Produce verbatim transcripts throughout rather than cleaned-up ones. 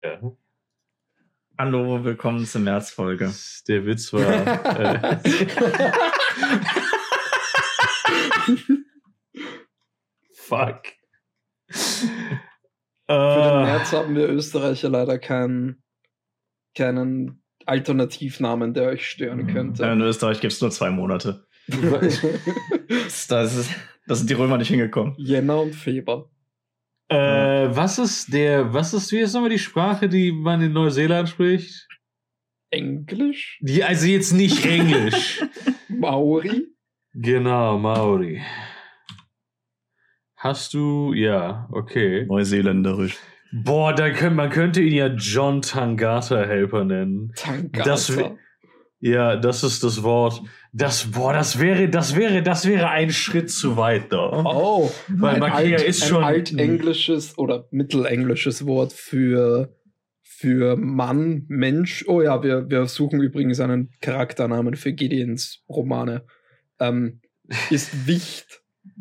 Ja. Hallo, willkommen zur März-Folge. Der Witz war... äh, Fuck. Für den März haben wir Österreicher leider keinen, keinen Alternativnamen, der euch stören könnte. Ja, in Österreich gibt es nur zwei Monate. das, das, ist, das sind die Römer nicht hingekommen. Jänner und Februar. Äh, was ist der, was ist, wie ist nochmal die Sprache, die man in Neuseeland spricht? Englisch? Die, also jetzt nicht Englisch. Maori? Genau, Maori. Hast du, ja, okay. Neuseeländerisch. Boah, da könnt, man könnte ihn ja John Tangata Helper nennen. Tangata. Das, ja, das ist das Wort. Das, boah, das wäre, das wäre, das wäre ein Schritt zu weit da. Oh, weil ein, Makea alt, ist ein schon altenglisches oder mittelenglisches Wort für, für Mann, Mensch. Oh ja, wir, wir suchen übrigens einen Charakternamen für Gideons Romane. Ähm, ist Wicht.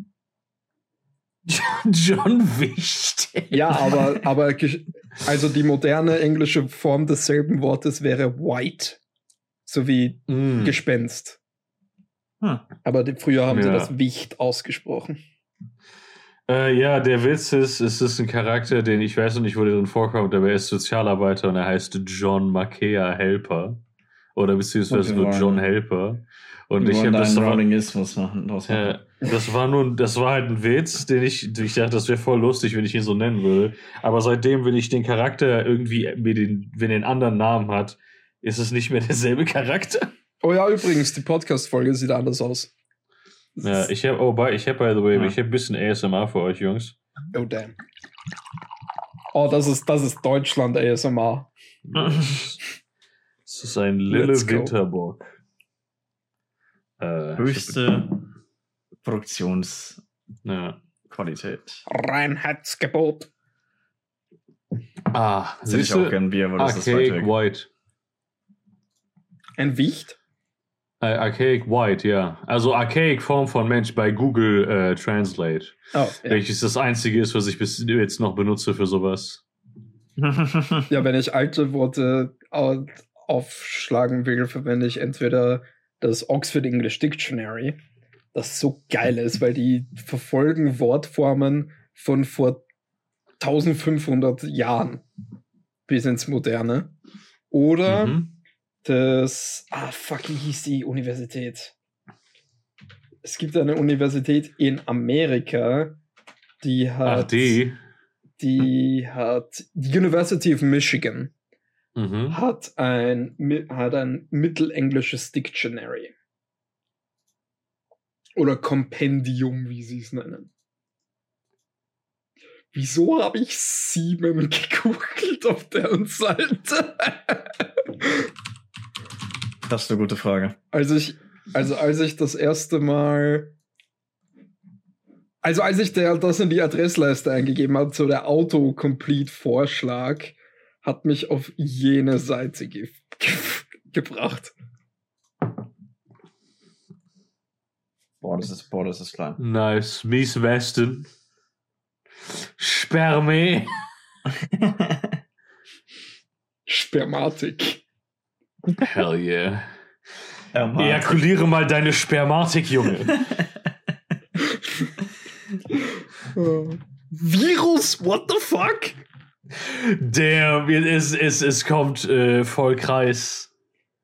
John Wicht. Ja, aber, aber also die moderne englische Form desselben Wortes wäre White. So wie mm. Gespenst. Hm. Aber die, früher haben ja. sie das Wicht ausgesprochen. Äh, ja, der Witz ist, es ist ein Charakter, den ich weiß noch nicht, wo der drin vorkommt, aber er ist Sozialarbeiter und er heißt John Makea Helper. Oder beziehungsweise nur John Helper. Und wir ich habe das Rollingismus machen. Äh, das war nun, das war halt ein Witz, den ich, ich dachte, das wäre voll lustig, wenn ich ihn so nennen würde. Aber seitdem, wenn ich den Charakter irgendwie mit den, wenn er einen anderen Namen hat, ist es nicht mehr derselbe Charakter. Oh ja, übrigens, die Podcast-Folge sieht anders aus. Ja, ich habe, oh, by, ich habe, by the way, ja. ich habe ein bisschen A S M R für euch, Jungs. Oh, damn. Oh, das ist, das ist Deutschland A S M R. Das ist ein Lille Winterbock. Äh, Höchste Produktionsqualität. Ja. Reinheitsgebot. Ah, das hätte ich auch gern Bier, weil das ist weit weg. White. Ein Wicht? Uh, archaic White, ja. Also archaic Form von Mensch bei Google uh, Translate. Oh, ja. Welches das einzige ist, was ich bis jetzt noch benutze für sowas. Ja, wenn ich alte Worte aufschlagen will, verwende ich entweder das Oxford English Dictionary, das so geil ist, weil die verfolgen Wortformen von vor eintausendfünfhundert Jahren bis ins Moderne. Oder mhm. das, ah fuck, wie hieß die Universität? Es gibt eine Universität in Amerika, die hat, Ach, die? die hat, die University of Michigan. Mhm. Hat ein, hat ein mittelenglisches Dictionary. Oder Kompendium, wie sie es nennen. Wieso habe ich sieben gegoogelt auf deren Seite? Das ist eine gute Frage. Also ich, also als ich das erste Mal also als ich der, das in die Adressleiste eingegeben habe, so der Autocomplete-Vorschlag, hat mich auf jene Seite ge- ge- gebracht. Boah, das ist, boah, das ist klein. Nice. Mies Westen. Sperme. Spermatik. Hell yeah. Ermatik. Ejakuliere mal deine Spermatik, Junge. uh, Virus? What the fuck? Damn, es, es, es kommt äh, voll Kreis.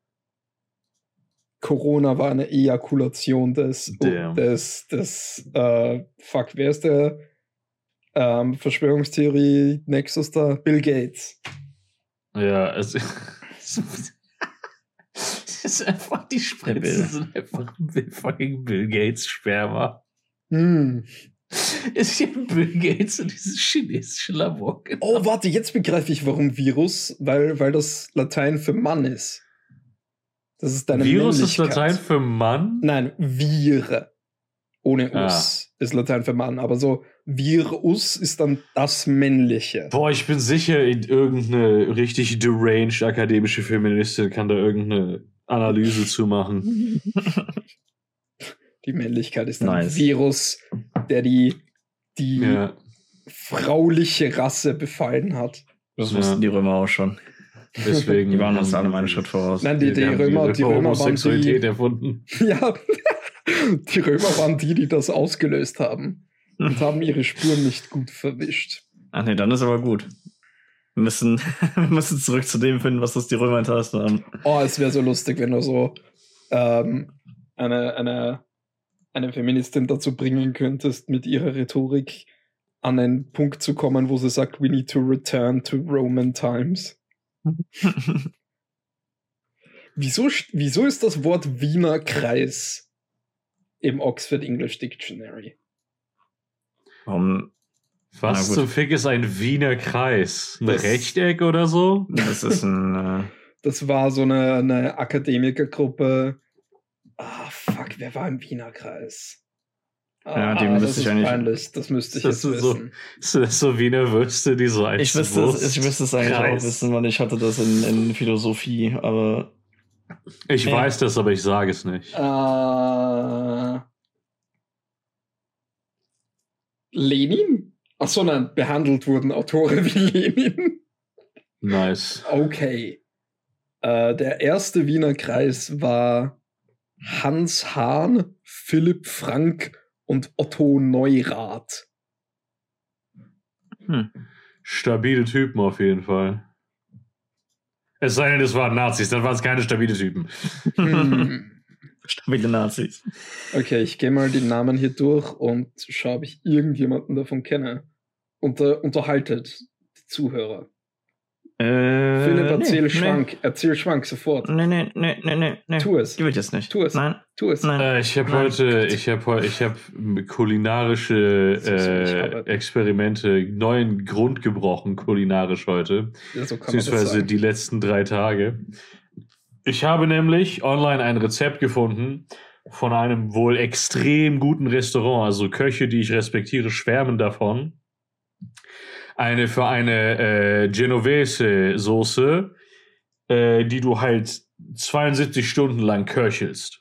Corona war eine Ejakulation des, Damn. des, des, äh, fuck, wer ist der ähm, Verschwörungstheorie Nexus da? Bill Gates. Ja, es, es ist einfach, die Spritzen sind einfach fucking Bill Gates Sperma. Hm. Ist hier Bill Gates und dieses chinesische Labor. Genau. Oh, warte, jetzt begreife ich, warum Virus, weil, weil das Latein für Mann ist. Das ist deine Virus ist Männlichkeit. Latein für Mann? Nein, Vire. Ohne Us ah. ist Latein für Mann. Aber so Virus ist dann das Männliche. Boah, ich bin sicher, irgendeine richtig deranged akademische Feministin kann da irgendeine Analyse zu machen. Die Männlichkeit ist ein nice. Virus, der die, die ja. frauliche Rasse befallen hat. Das Ja. wussten die Römer auch schon. Deswegen. Die waren uns alle einen Schritt voraus. Nein, die, die, haben Römer, die Römer waren Homosexualität die, erfunden. ja, die Römer waren die, die das ausgelöst haben und haben ihre Spuren nicht gut verwischt. Ach nee, dann ist aber gut. Wir müssen, wir müssen zurück zu dem finden, was das die Römer hinterlassen haben. Oh, es wäre so lustig, wenn du so ähm, eine, eine, eine Feministin dazu bringen könntest, mit ihrer Rhetorik an einen Punkt zu kommen, wo sie sagt, we need to return to Roman times. Wieso, wieso ist das Wort Wiener Kreis im Oxford English Dictionary? Warum? Was Na gut. zum Fick ist ein Wiener Kreis? Ein Das- Rechteck oder so? Das ist ein. Äh, Das war so eine, eine Akademikergruppe. Ah, fuck, wer war im Wiener Kreis? Ah, Ja, die das müsste ich ist eigentlich- peinlich, das müsste ich Das jetzt ist so- wissen. Sind das so Wiener Würste, die so als ich, wüsste Wurst- es, ich müsste es eigentlich Kreis. auch wissen, weil ich hatte das in, in Philosophie, aber Ich Ja. weiß das, aber ich sage es nicht. Äh, Lenin? Achso, nein, behandelt wurden Autoren wie Lenin. Nice. Okay. Äh, der erste Wiener Kreis war Hans Hahn, Philipp Frank und Otto Neurath. hm. Stabile Typen auf jeden Fall. Es sei denn, es waren Nazis, dann waren es keine stabile Typen. Hm. Stabile Nazis. Okay, ich gehe mal die Namen hier durch und schaue, ob ich irgendjemanden davon kenne. Unter, unterhaltet die Zuhörer. Äh, Philipp, erzähl nee, Schwank, erzähl Schwank sofort. Nee, nee, nee, nee, nee, nee. Tu es. Die will ich jetzt nicht. Tu es. Nein, Tu es. nein. Äh, ich habe Nein. heute, ich habe heute, ich habe kulinarische So soll ich äh, arbeiten. Experimente, neuen Grund gebrochen, kulinarisch heute. Ja, so kann man das Beziehungsweise sagen. die letzten drei Tage. Ich habe nämlich online ein Rezept gefunden von einem wohl extrem guten Restaurant. Also Köche, die ich respektiere, schwärmen davon. Eine für eine äh, Genovese-Soße, äh, die du halt zweiundsiebzig Stunden lang köchelst.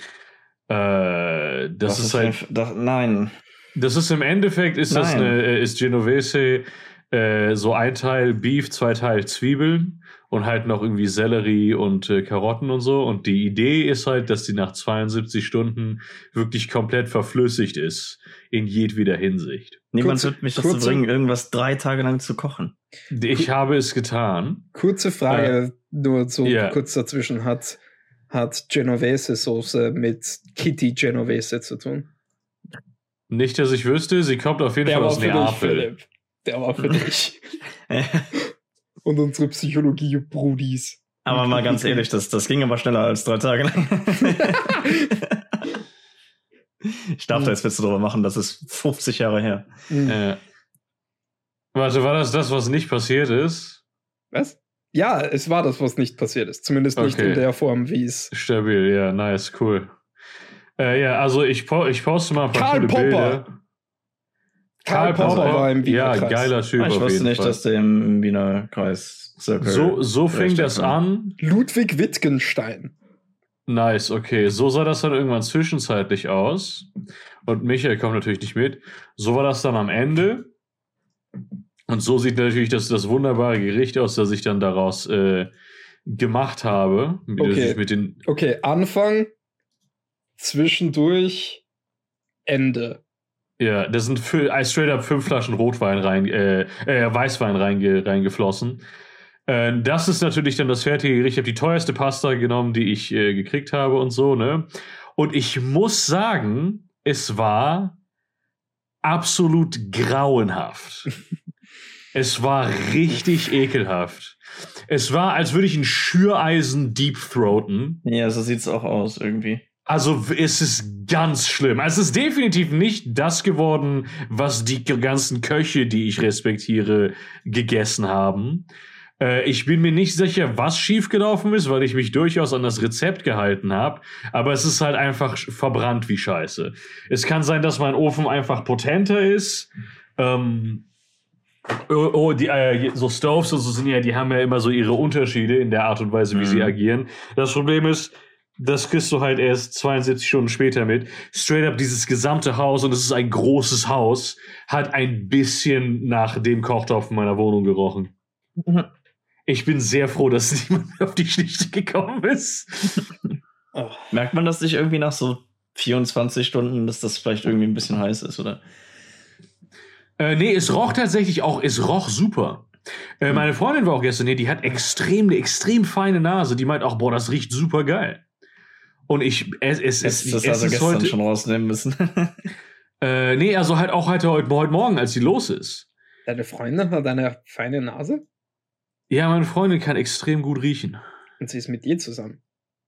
Äh, das Was ist halt. denn- das, nein. Das ist im Endeffekt ist das Nein. eine, äh, ist Genovese äh, so ein Teil Beef, zwei Teil Zwiebeln und halt noch irgendwie Sellerie und äh, Karotten und so. Und die Idee ist halt, dass die nach zweiundsiebzig Stunden wirklich komplett verflüssigt ist in jedweder Hinsicht. Niemand Kurze- wird mich dazu kurze- bringen, irgendwas drei Tage lang zu kochen. Ich habe es getan. Kurze Frage, nur so ja. kurz dazwischen. Hat, hat Genovese-Soße mit Kitty Genovese zu tun? Nicht, dass ich wüsste, sie kommt auf jeden Fall aus Neapel. Philipp. Der war für dich. Und unsere Psychologie-Brudis. Aber mal ganz ehrlich, das, das ging aber schneller als drei Tage lang. Ich darf da jetzt Witze drüber machen, das ist fünfzig Jahre her. Mhm. Äh, warte, war das das, was nicht passiert ist? Was? Ja, es war das, was nicht passiert ist. Zumindest nicht Okay. in der Form, wie es. Stabil, ja, nice, cool. Äh, ja, also ich, po ich poste mal ein paar Karl coole Popper. Bilder. Karl Popper war im Wiener Ja, Kreis. geiler Typ Ah, ich auf wusste jeden nicht, Fall. dass der im, im Wiener Kreis Circle. So, so fing Recht das hat. an. Ludwig Wittgenstein. Nice, okay. So sah das dann irgendwann zwischenzeitlich aus. Und Michael kommt natürlich nicht mit. So war das dann am Ende. Und so sieht natürlich das, das wunderbare Gericht aus, das ich dann daraus äh, gemacht habe. Wie das Okay. ich mit den Okay, Anfang, zwischendurch, Ende. Ja, da sind fü- äh, straight up fünf Flaschen Rotwein rein, äh, äh, Weißwein reinge reingeflossen. Äh, das ist natürlich dann das fertige Gericht. Ich habe die teuerste Pasta genommen, die ich äh, gekriegt habe und so, ne? Und ich muss sagen, es war absolut grauenhaft. Es war richtig ekelhaft. Es war, als würde ich ein Schüreisen deepthroaten. Ja, so sieht's auch aus irgendwie. Also es ist ganz schlimm. Also es ist definitiv nicht das geworden, was die ganzen Köche, die ich respektiere, gegessen haben. Äh, ich bin mir nicht sicher, was schiefgelaufen ist, weil ich mich durchaus an das Rezept gehalten habe. Aber es ist halt einfach verbrannt wie Scheiße. Es kann sein, dass mein Ofen einfach potenter ist. Ähm, oh, oh, die, äh, so Stoves und so sind ja, die haben ja immer so ihre Unterschiede in der Art und Weise, wie Mhm. sie agieren. Das Problem ist, das kriegst du halt erst zweiundsiebzig Stunden später mit. Straight up, dieses gesamte Haus, und es ist ein großes Haus, hat ein bisschen nach dem Kochtopf in meiner Wohnung gerochen. Ich bin sehr froh, dass niemand mehr auf die Schlichte gekommen ist. Oh. Merkt man das nicht irgendwie nach so vierundzwanzig Stunden, dass das vielleicht irgendwie ein bisschen heiß ist, oder? Äh, nee, es roch tatsächlich auch, es roch super. Äh, meine Freundin war auch gestern hier, die hat extrem, eine extrem feine Nase. Die meint auch, boah, das riecht super geil. Und ich, es, es, es, es das es also ist gestern heute, schon rausnehmen müssen. äh, nee, also halt auch heute, heute, heute Morgen, als sie los ist. Deine Freundin hat eine feine Nase? Ja, meine Freundin kann extrem gut riechen. Und sie ist mit dir zusammen.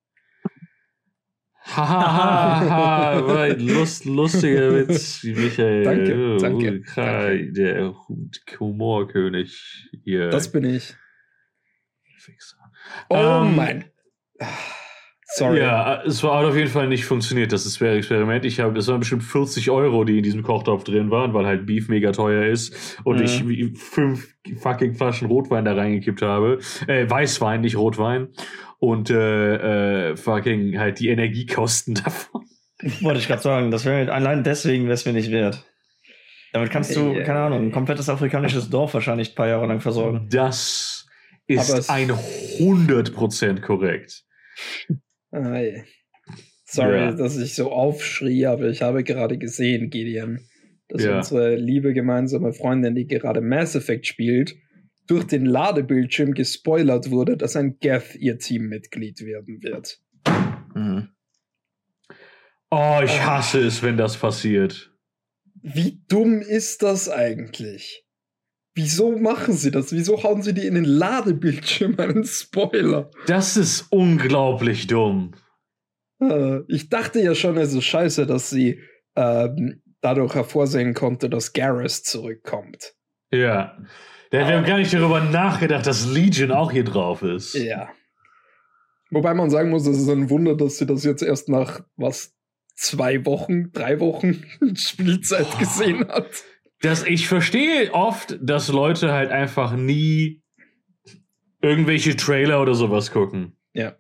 Hahaha, Lust, lustiger Witz, Michael. Danke, uh, danke, danke. Der Humorkönig hier. Das bin ich. Fixer. Oh ähm, mein. Sorry. Ja, es war, hat auf jeden Fall nicht funktioniert, das Experiment. Ich habe, es waren bestimmt vierzig Euro, die in diesem Kochtopf drin waren, weil halt Beef mega teuer ist und mhm. ich fünf fucking Flaschen Rotwein da reingekippt habe. Äh, Weißwein, nicht Rotwein. Und äh, äh, fucking halt die Energiekosten davon. Wollte ich gerade sagen, das wäre allein deswegen wäre es mir nicht wert. Damit kannst du, yeah. keine Ahnung, ein komplettes afrikanisches Dorf wahrscheinlich ein paar Jahre lang versorgen. Das ist ein hundert Prozent korrekt. Ei. Sorry, ja. dass ich so aufschrie, aber ich habe gerade gesehen, Gideon, dass ja. unsere liebe gemeinsame Freundin, die gerade Mass Effect spielt, durch den Ladebildschirm gespoilert wurde, dass ein Geth ihr Teammitglied werden wird. Mhm. Oh, ich hasse es, wenn das passiert. Wie dumm ist das eigentlich? Wieso machen sie das? Wieso hauen sie dir in den Ladebildschirm einen Spoiler? Das ist unglaublich dumm. Äh, ich dachte ja schon, es ist scheiße, dass sie ähm, dadurch hervorsehen konnte, dass Garrus zurückkommt. Ja. Wir haben gar nicht darüber nachgedacht, dass Legion auch hier drauf ist. Ja. Wobei man sagen muss, es ist ein Wunder, dass sie das jetzt erst nach, was, zwei Wochen, drei Wochen Spielzeit oh. gesehen hat. Das, ich verstehe oft, dass Leute halt einfach nie irgendwelche Trailer oder sowas gucken. Ja.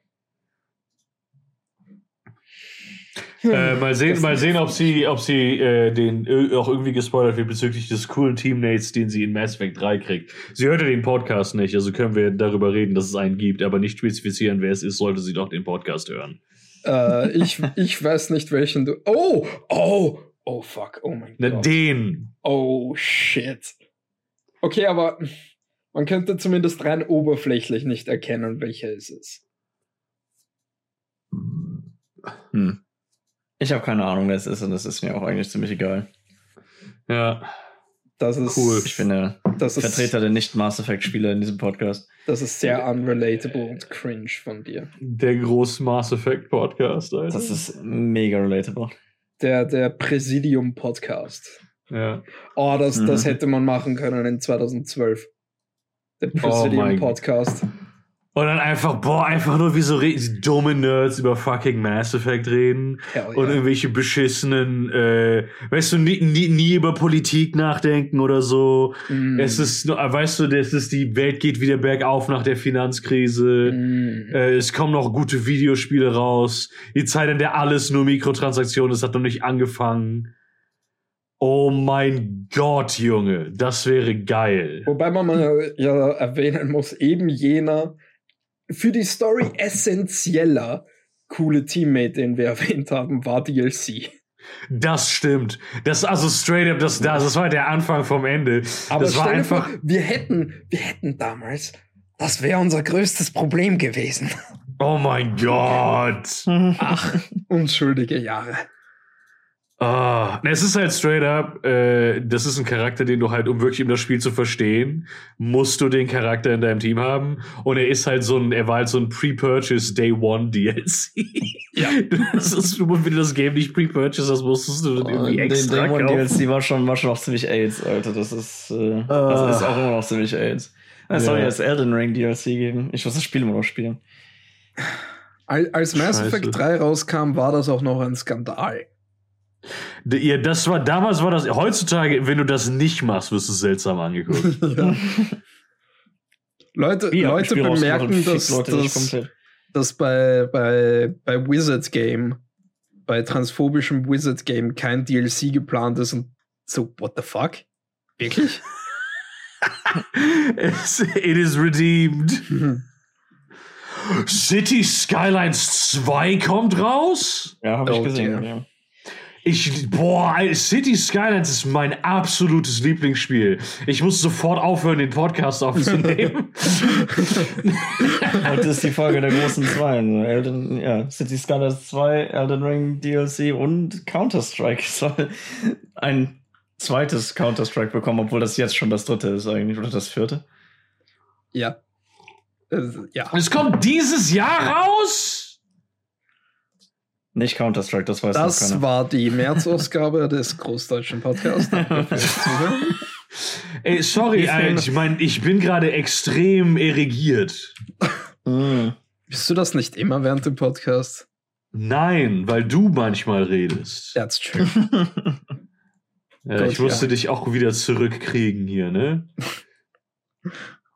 Äh, mal sehen, mal sehen, ob sie, ob sie äh, den auch irgendwie gespoilert wird bezüglich des coolen Teammates, den sie in Mass Effect drei kriegt. Sie hörte den Podcast nicht, also können wir darüber reden, dass es einen gibt, aber nicht spezifizieren, wer es ist, sollte sie doch den Podcast hören. Äh, ich, ich weiß nicht, welchen du... Oh! Oh! Oh, fuck. Oh mein Na, Gott. Den! Oh, shit. Okay, aber man könnte zumindest rein oberflächlich nicht erkennen, welcher es ist. Hm. Ich habe keine Ahnung, wer es ist und das ist mir auch eigentlich ziemlich egal. Ja. Das ist cool. Ich bin der das Vertreter ist, der Nicht-Mass Effect-Spieler in diesem Podcast. Das ist sehr unrelatable und cringe von dir. Der große Mass Effect-Podcast, Alter. Das ist mega relatable. Der, der Präsidium-Podcast. Ja. Oh, das, mhm. das hätte man machen können in zweitausendzwölf. Der Präsidium-Podcast. Oh und dann einfach, boah, einfach nur wie so re- dumme Nerds über fucking Mass Effect reden. Hell und yeah. irgendwelche beschissenen, äh, weißt du, nie, nie, nie über Politik nachdenken oder so. Mm. Es ist, weißt du, das ist, die Welt geht wieder bergauf nach der Finanzkrise. Mm. Äh, es kommen noch gute Videospiele raus. Die Zeit, in der alles nur Mikrotransaktionen ist, hat noch nicht angefangen. Oh mein Gott, Junge, das wäre geil. Wobei man mal ja erwähnen muss, eben jener für die Story essentieller coole Teammate, den wir erwähnt haben, war D L C. Das stimmt. Das also straight up, das, das war der Anfang vom Ende. Aber das war einfach. Vor, wir hätten, wir hätten damals, das wäre unser größtes Problem gewesen. Oh mein Gott. Ach, unschuldige Jahre. Ah, es ist halt straight up, äh, das ist ein Charakter, den du halt, um wirklich um das Spiel zu verstehen, musst du den Charakter in deinem Team haben. Und er ist halt so ein, er war halt so ein Pre-Purchase Day One D L C. Ja. Das ist, wenn du das Game nicht pre-purchase hast, musstest du dann irgendwie oh, extra den Day One kaufen. D L C war schon, war schon auch ziemlich AIDS, Alter. Das ist, äh, ah. das ist auch immer noch ziemlich AIDS. Es soll ja jetzt Elden Ring D L C geben. Ich muss das Spiel immer noch spielen. Als Mass Effect drei rauskam, war das auch noch ein Skandal. Ja, das war, damals war das, heutzutage, wenn du das nicht machst, wirst du seltsam angeguckt. Ja. Leute, ja, Leute bemerken, dass, Leute dass, dass bei, bei, bei Wizard Game, bei transphobischem Wizard Game kein D L C geplant ist und so, what the fuck? Wirklich? It is redeemed. City Skylines zwei kommt raus? Ja, habe ich Oh, gesehen. dear. Ja. Ich, boah, City Skylines ist mein absolutes Lieblingsspiel. Ich muss sofort aufhören, den Podcast aufzunehmen. Heute ist die Folge der großen zwei. Also Elden, ja, City Skylines zwei, Elden Ring D L C und Counter-Strike soll ein zweites Counter-Strike bekommen, obwohl das jetzt schon das dritte ist eigentlich, oder das vierte. Ja. Äh, ja. Es kommt dieses Jahr raus? Nicht Counter-Strike, das weiß Das noch keiner. war die März-Ausgabe des Großdeutschen Podcasts. Danke fürs Zuhören. Ey, sorry, Alter, ich meine, ich bin gerade extrem irrigiert. Mm. Bist du das nicht immer während dem Podcast? Nein, weil du manchmal redest. That's true. Ja, Gut, ich musste ja. dich auch wieder zurückkriegen hier, ne? So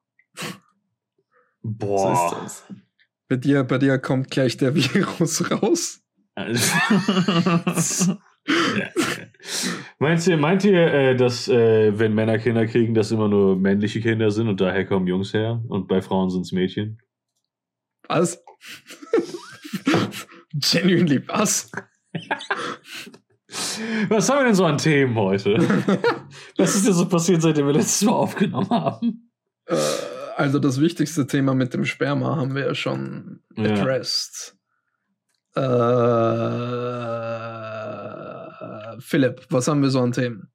Boah. ist das. Bei dir, bei dir kommt gleich der Virus raus. Meint ihr, meint ihr äh, dass, äh, wenn Männer Kinder kriegen, das immer nur männliche Kinder sind und daher kommen Jungs her und bei Frauen sind es Mädchen? Was? Genuinely, was? Was haben wir denn so an Themen heute? Was ist denn so passiert, seitdem wir letztes Mal aufgenommen haben? Äh, also das wichtigste Thema mit dem Sperma haben wir ja schon Ja. addressed. Äh, Philipp, was haben wir so an Themen?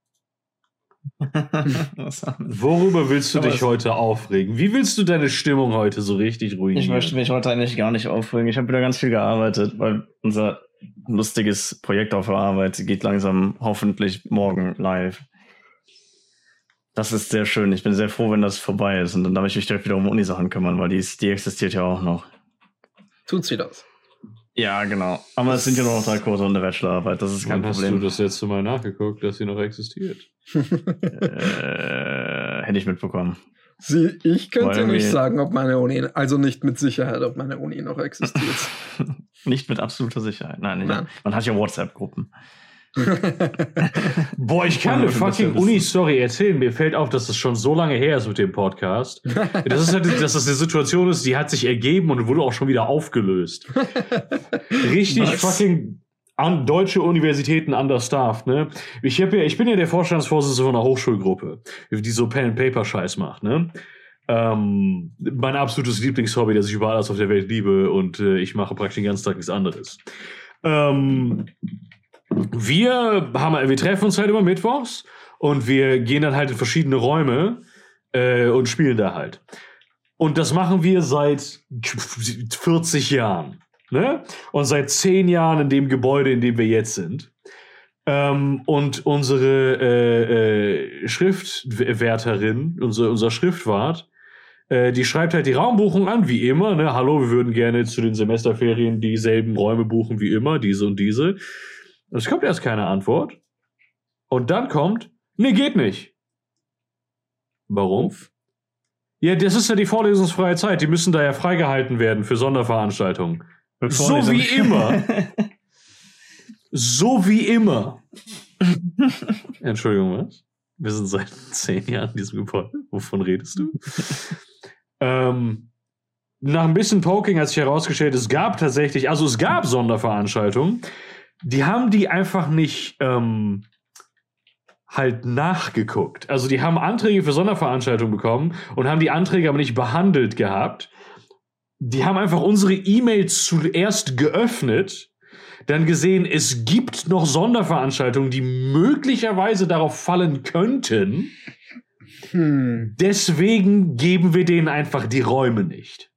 Was haben wir? Worüber willst du Aber dich es- heute aufregen? Wie willst du deine Stimmung heute so richtig ruinieren? Ich möchte mich heute eigentlich gar nicht aufregen. Ich habe wieder ganz viel gearbeitet, weil unser lustiges Projekt auf der Arbeit geht langsam hoffentlich morgen live. Das ist sehr schön. Ich bin sehr froh, wenn das vorbei ist. Und dann darf ich mich direkt wieder um Uni-Sachen kümmern, weil die, ist, die existiert ja auch noch. Tut sie das? Ja, genau. Aber es sind ja nur noch drei Kurse und eine Bachelorarbeit. Das ist kein Wann hast du Problem. das letzte Mal nachgeguckt, dass sie noch existiert? Äh, hätte ich mitbekommen. Sie, ich könnte Weil nicht wir- sagen, ob meine Uni, also nicht mit Sicherheit, ob meine Uni noch existiert. Nicht mit absoluter Sicherheit. Nein, nicht. Nein. Man hat ja WhatsApp-Gruppen. Boah, ich kann Ja, eine du musst ja fucking wissen. Uni-Story erzählen. Mir fällt auf, dass das schon so lange her ist mit dem Podcast. Das ist halt, dass das eine Situation ist, die hat sich ergeben und wurde auch schon wieder aufgelöst. Richtig Was? fucking an, deutsche Universitäten understaffed, ne? Ich, hab ja, ich bin ja der Vorstandsvorsitzende von einer Hochschulgruppe, die so Pen-and-Paper-Scheiß macht, ne? Ähm, mein absolutes Lieblingshobby, das ich über alles auf der Welt liebe und äh, ich mache praktisch den ganzen Tag nichts anderes. Ähm, wir, haben, wir treffen uns halt immer mittwochs und wir gehen dann halt in verschiedene Räume äh, und spielen da halt. Und das machen wir seit vierzig Jahren. Ne? Und seit zehn Jahren in dem Gebäude, in dem wir jetzt sind. Ähm, und unsere äh, äh, Schriftwärterin, unsere, unser Schriftwart, äh, die schreibt halt die Raumbuchung an, wie immer. Ne? Hallo, wir würden gerne zu den Semesterferien dieselben Räume buchen wie immer, diese und diese. Es kommt erst keine Antwort. Und dann kommt, nee, geht nicht. Warum? Ja, das ist ja die vorlesungsfreie Zeit. Die müssen da ja freigehalten werden für Sonderveranstaltungen. So wie immer. So wie immer. Entschuldigung, was? Wir sind seit zehn Jahren in diesem Gebäude. Wovon redest du? ähm, nach ein bisschen Poking hat sich herausgestellt, es gab tatsächlich, also es gab Sonderveranstaltungen, die haben die einfach nicht ähm, halt nachgeguckt. Also die haben Anträge für Sonderveranstaltungen bekommen und haben die Anträge aber nicht behandelt gehabt. Die haben einfach unsere E-Mails zuerst geöffnet, dann gesehen, es gibt noch Sonderveranstaltungen, die möglicherweise darauf fallen könnten. Hm. Deswegen geben wir denen einfach die Räume nicht.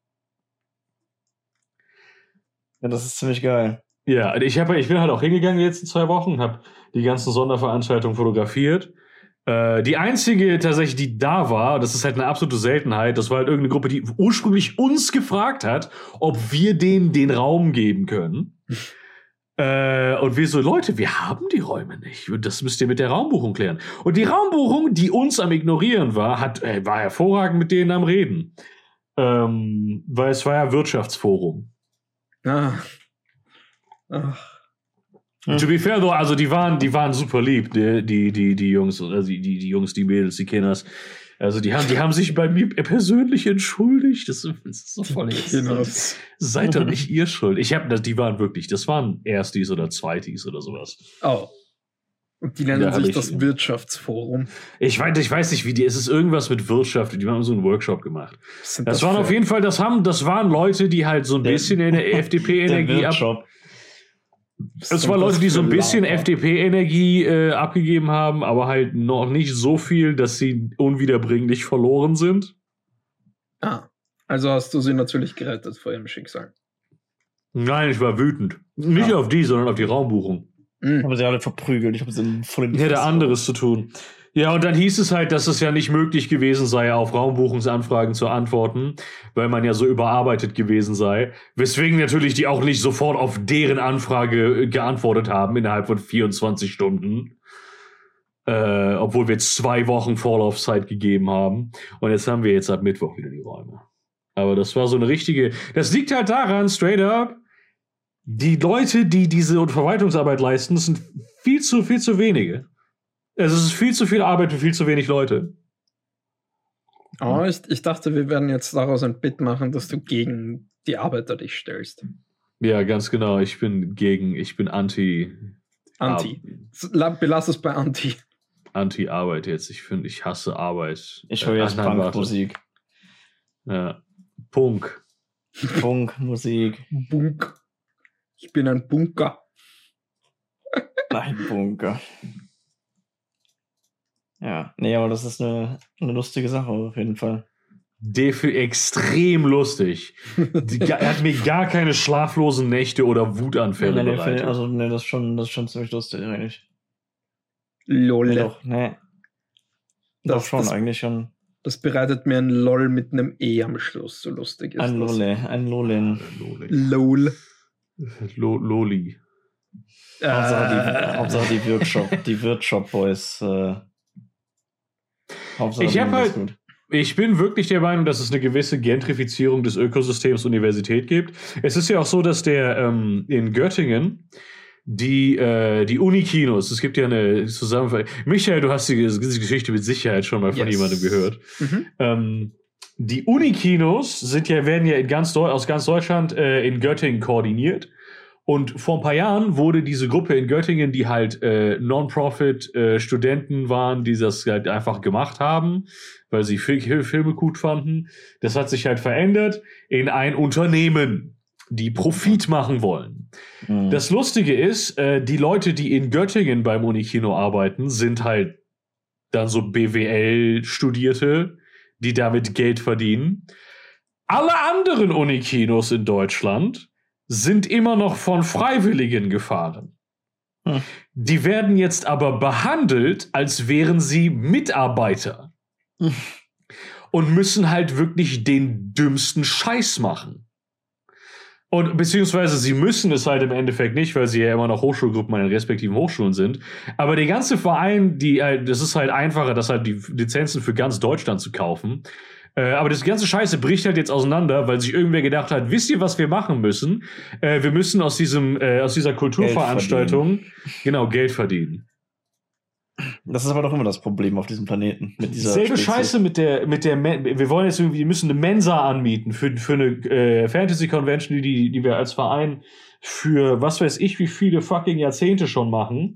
Ja, das ist ziemlich geil. Ja, ich, hab, ich bin halt auch hingegangen die letzten zwei Wochen, habe die ganzen Sonderveranstaltungen fotografiert. Äh, die einzige tatsächlich, die da war, das ist halt eine absolute Seltenheit, das war halt irgendeine Gruppe, die ursprünglich uns gefragt hat, ob wir denen den Raum geben können. äh, und wir so, Leute, wir haben die Räume nicht. Das müsst ihr mit der Raumbuchung klären. Und die Raumbuchung, die uns am Ignorieren war, hat, äh, war hervorragend mit denen am Reden. Ähm, weil es war ja Wirtschaftsforum. Ah. Ach. Hm. To be fair, though, also die waren, die waren super lieb, die, die, die, die Jungs, also die, die, die Jungs, die Mädels, die Kinders. Also die haben, die haben sich bei mir persönlich entschuldigt. Das, das ist so voll jetzt. Genau. Seid doch nicht ihr schuld. Ich habe, die waren wirklich, das waren Erstis oder Zweitis oder sowas. Oh. Und die nennen Ja, hab sich ich- das Wirtschaftsforum. Ich weiß, ich weiß nicht, wie die, es ist irgendwas mit Wirtschaft. Die haben so einen Workshop gemacht. Was sind Das waren für- auf jeden Fall, das haben, das waren Leute, die halt so ein Der- bisschen in der F D P-Energie Der ab. Workshop. was Das sind waren Leute, die so ein für bisschen Laber? F D P-Energie äh, abgegeben haben, aber halt noch nicht so viel, dass sie unwiederbringlich verloren sind. Ah, also hast du sie natürlich gerettet vor ihrem Schicksal. Nein, ich war wütend. Nicht Ah. auf die, sondern auf die Raumbuchung. Ich Mhm. habe sie alle verprügelt. Ich habe sie voll in die Ich hätte Fresse anderes zu tun. Ja, und dann hieß es halt, dass es ja nicht möglich gewesen sei, auf Raumbuchungsanfragen zu antworten, weil man ja so überarbeitet gewesen sei. Weswegen natürlich die auch nicht sofort auf deren Anfrage geantwortet haben innerhalb von vierundzwanzig Stunden. Äh, obwohl wir zwei Wochen Vorlaufzeit gegeben haben. Und jetzt haben wir jetzt ab Mittwoch wieder die Räume. Aber das war so eine richtige. Das liegt halt daran, straight up, die Leute, die diese Verwaltungsarbeit leisten, das sind viel zu, viel zu wenige. Also es ist viel zu viel Arbeit für viel zu wenig Leute. Oh, ich, ich dachte, wir werden jetzt daraus ein Bit machen, dass du gegen die Arbeiter dich stellst. Ja, ganz genau. Ich bin gegen, ich bin anti. Anti. Ar- La- Belass es bei Anti. Anti-Arbeit jetzt. Ich finde, ich hasse Arbeit. Ich höre jetzt Äh, nein, warte. Punkmusik. Ja. Punk. Punkmusik. Bunk. Ich bin ein Bunker. Nein, Bunker. Ja, nee, aber das ist eine, eine lustige Sache auf jeden Fall. Dafür extrem lustig. Die, er hat mir gar keine schlaflosen Nächte oder Wutanfälle Nee, nee, bereitet. also, nee, das ist schon, das ist schon ziemlich lustig eigentlich. Lol. Nee, doch, nee. Doch Das- schon, das- eigentlich schon. Das bereitet mir ein LOL mit einem E am Schluss. So lustig ist Ein das. Lole, ein Lolin. Loli. LOL. Lo Loli. Hauptsache die, Äh, Hauptsache die Workshop, die Workshop Boys. Äh, Hauptsache Ich denen hab geht's halt- gut. Ich bin wirklich der Meinung, dass es eine gewisse Gentrifizierung des Ökosystems Universität gibt. Es ist ja auch so, dass der ähm, in Göttingen die, äh, die Unikinos, es gibt ja eine Zusammenfassung. Michael, du hast die, diese Geschichte mit Sicherheit schon mal von Yes. jemandem gehört. mhm. Ähm, die Unikinos sind ja, werden ja in ganz Deu aus ganz Deutschland äh, in Göttingen koordiniert. Und vor ein paar Jahren wurde diese Gruppe in Göttingen, die halt äh, Non-Profit-Studenten waren, die das halt einfach gemacht haben, weil sie Fil Filme gut fanden. Das hat sich halt verändert in ein Unternehmen, die Profit machen wollen. Mhm. Das Lustige ist, äh, die Leute, die in Göttingen beim Unikino arbeiten, sind halt dann so B W L-Studierte, die damit Geld verdienen. Alle anderen Unikinos in Deutschland sind immer noch von Freiwilligen gefahren. Hm. Die werden jetzt aber behandelt, als wären sie Mitarbeiter. Hm. Und müssen halt wirklich den dümmsten Scheiß machen. Und beziehungsweise sie müssen es halt im Endeffekt nicht, weil sie ja immer noch Hochschulgruppen an den respektiven Hochschulen sind. Aber der ganze Verein, die halt, das ist halt einfacher, das halt die Lizenzen für ganz Deutschland zu kaufen. Äh, aber das ganze Scheiße bricht halt jetzt auseinander, weil sich irgendwer gedacht hat, wisst ihr, was wir machen müssen? Äh, wir müssen aus diesem, äh, aus dieser Kulturveranstaltung genau Geld verdienen. Das ist aber doch immer das Problem auf diesem Planeten. Mit dieser Selbe Spezies. Scheiße mit der, mit der, Men wir wollen jetzt irgendwie, wir müssen eine Mensa anmieten für, für eine äh, Fantasy-Convention, die, die wir als Verein für was weiß ich, wie viele fucking Jahrzehnte schon machen.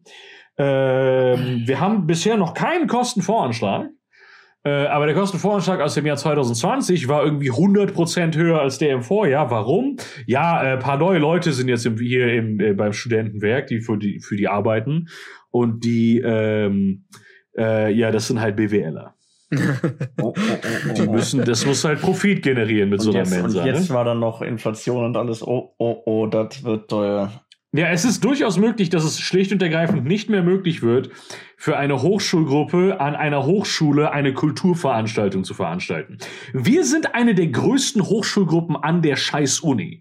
Ähm, wir haben bisher noch keinen Kostenvoranschlag. Äh, aber der Kostenvoranschlag aus dem Jahr zwanzig zwanzig war irgendwie hundert Prozent höher als der im Vorjahr. Warum? Ja, ein äh, paar neue Leute sind jetzt im, hier im, äh, beim Studentenwerk, die für, die für die arbeiten. Und die, ähm, äh, ja, das sind halt BWLer. Oh, oh, oh, oh, Die oh. müssen, das muss halt Profit generieren mit und so einer jetzt, Mensa. Und jetzt Ne? war dann noch Inflation und alles. Oh, oh, oh, das wird teuer. Ja, es ist durchaus möglich, dass es schlicht und ergreifend nicht mehr möglich wird, für eine Hochschulgruppe an einer Hochschule eine Kulturveranstaltung zu veranstalten. Wir sind eine der größten Hochschulgruppen an der Scheiß-Uni.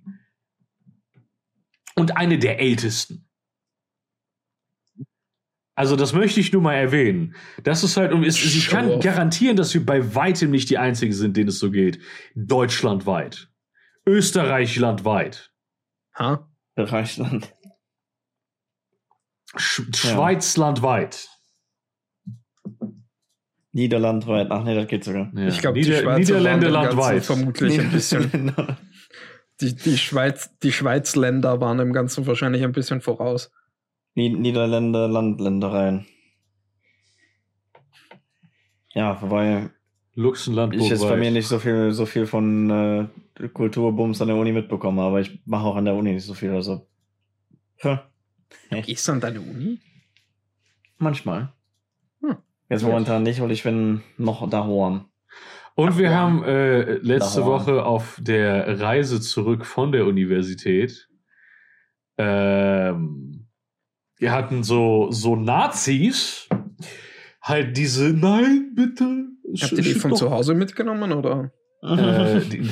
Und eine der ältesten. Also das möchte ich nur mal erwähnen. Das ist halt, ist, ich Show kann off. garantieren, dass wir bei weitem nicht die Einzigen sind, denen es so geht. Deutschlandweit. Österreichlandweit. Ha? Reichsland. Sch Ja. Schweizlandweit. Niederlandweit. Ach nee, das geht sogar. Ja. Ich glaube, die Nieder Schweizer Niederlande waren dem Ganzen landweit. vermutlich ein bisschen. Die, die, Schweiz, die Schweizländer waren im Ganzen wahrscheinlich ein bisschen voraus. Niederländer, Landländereien. Ja, wobei Luxemburg. ich jetzt bei mir nicht so viel, so viel von äh, Kulturbums an der Uni mitbekomme, aber ich mache auch an der Uni nicht so viel. Also. Hm. Gehst du an deine Uni? Manchmal. Hm. Jetzt momentan nicht, weil ich bin noch daheim. Und wir Ach, haben äh, letzte Daheim. Woche auf der Reise zurück von der Universität, ähm, wir hatten so, so Nazis, halt diese, nein, bitte. Habt ihr die schick von doch- zu Hause mitgenommen, oder? Äh, die,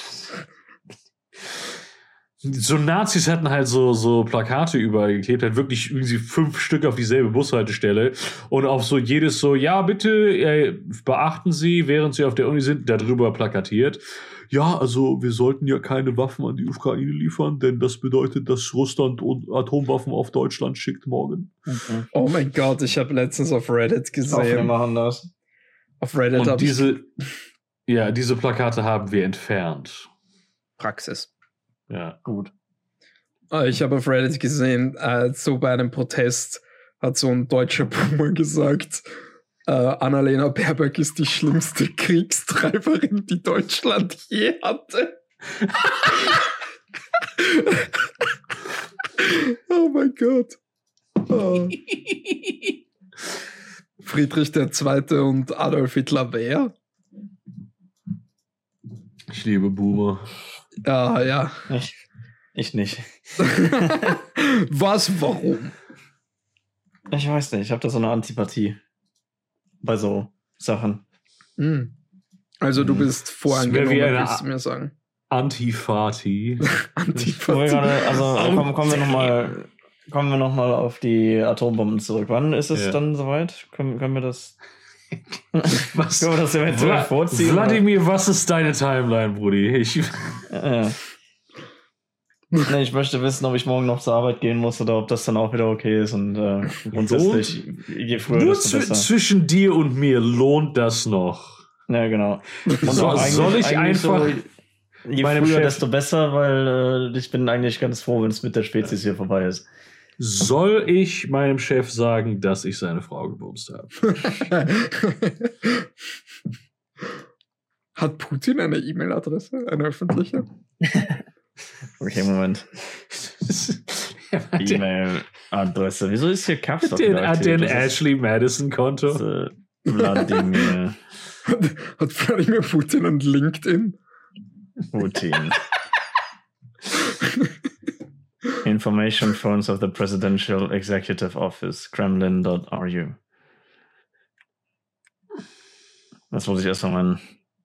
so Nazis hatten halt so, so Plakate überall geklebt, halt wirklich irgendwie fünf Stück auf dieselbe Bushaltestelle und auf so jedes so, ja, bitte äh, beachten Sie, während Sie auf der Uni sind, darüber plakatiert. Ja, also wir sollten ja keine Waffen an die Ukraine liefern, denn das bedeutet, dass Russland und Atomwaffen auf Deutschland schickt morgen. Mhm. Oh mein Gott, ich habe letztens auf Reddit Auch wir gesehen. machen das. Auf Reddit Und habe ich diese, ja, diese Plakate haben wir entfernt. Praxis. Ja. Gut. Ah, Ich habe auf Reddit gesehen, äh, so bei einem Protest hat so ein deutscher Boomer gesagt, äh, Annalena Baerbock ist die schlimmste Kriegstreiberin, die Deutschland je hatte. Oh mein Gott. Oh. Friedrich der Zweite und Adolf Hitler wer? Ich liebe Boomer. Ja, ja. Ich, ich nicht. Was, warum? Ich weiß nicht, ich habe da so eine Antipathie bei so Sachen. Hm. Also du Hm. bist Das wär voreingenommen, wie eine willst du A- mir sagen. Antifati. Wo wir Antipathie. gerade, also kommen, kommen wir nochmal kommen wir noch mal auf die Atombomben zurück. Wann ist es Ja. dann soweit? Können, können wir das Was? können wir das eventuell Vla vorziehen? Wladimir, was ist deine Timeline, Brudi? Ich, Ja. Nee, ich möchte wissen, ob ich morgen noch zur Arbeit gehen muss oder ob das dann auch wieder okay ist. Und äh, grundsätzlich, je früher, nur desto zw besser. zwischen dir und mir lohnt das noch. Ja, genau. Und So, auch eigentlich- soll ich eigentlich einfach So, je meinem früher, Chef- desto besser, weil äh, ich bin eigentlich ganz froh, wenn es mit der Spezies hier vorbei ist. Soll ich meinem Chef sagen, dass ich seine Frau gebumst habe? Hat Putin eine E-Mail-Adresse, eine öffentliche? Okay, Moment. der E-Mail-Adresse. Wieso ist hier Caps Lock den, wieder hat aktiv? den Das ist, Ashley Madison-Konto. äh, Wladimir Hat, hat Vladimir Putin ein LinkedIn? Putin. Information phones of the Presidential Executive Office, kremlin dot r u. Das muss ich erstmal meinen.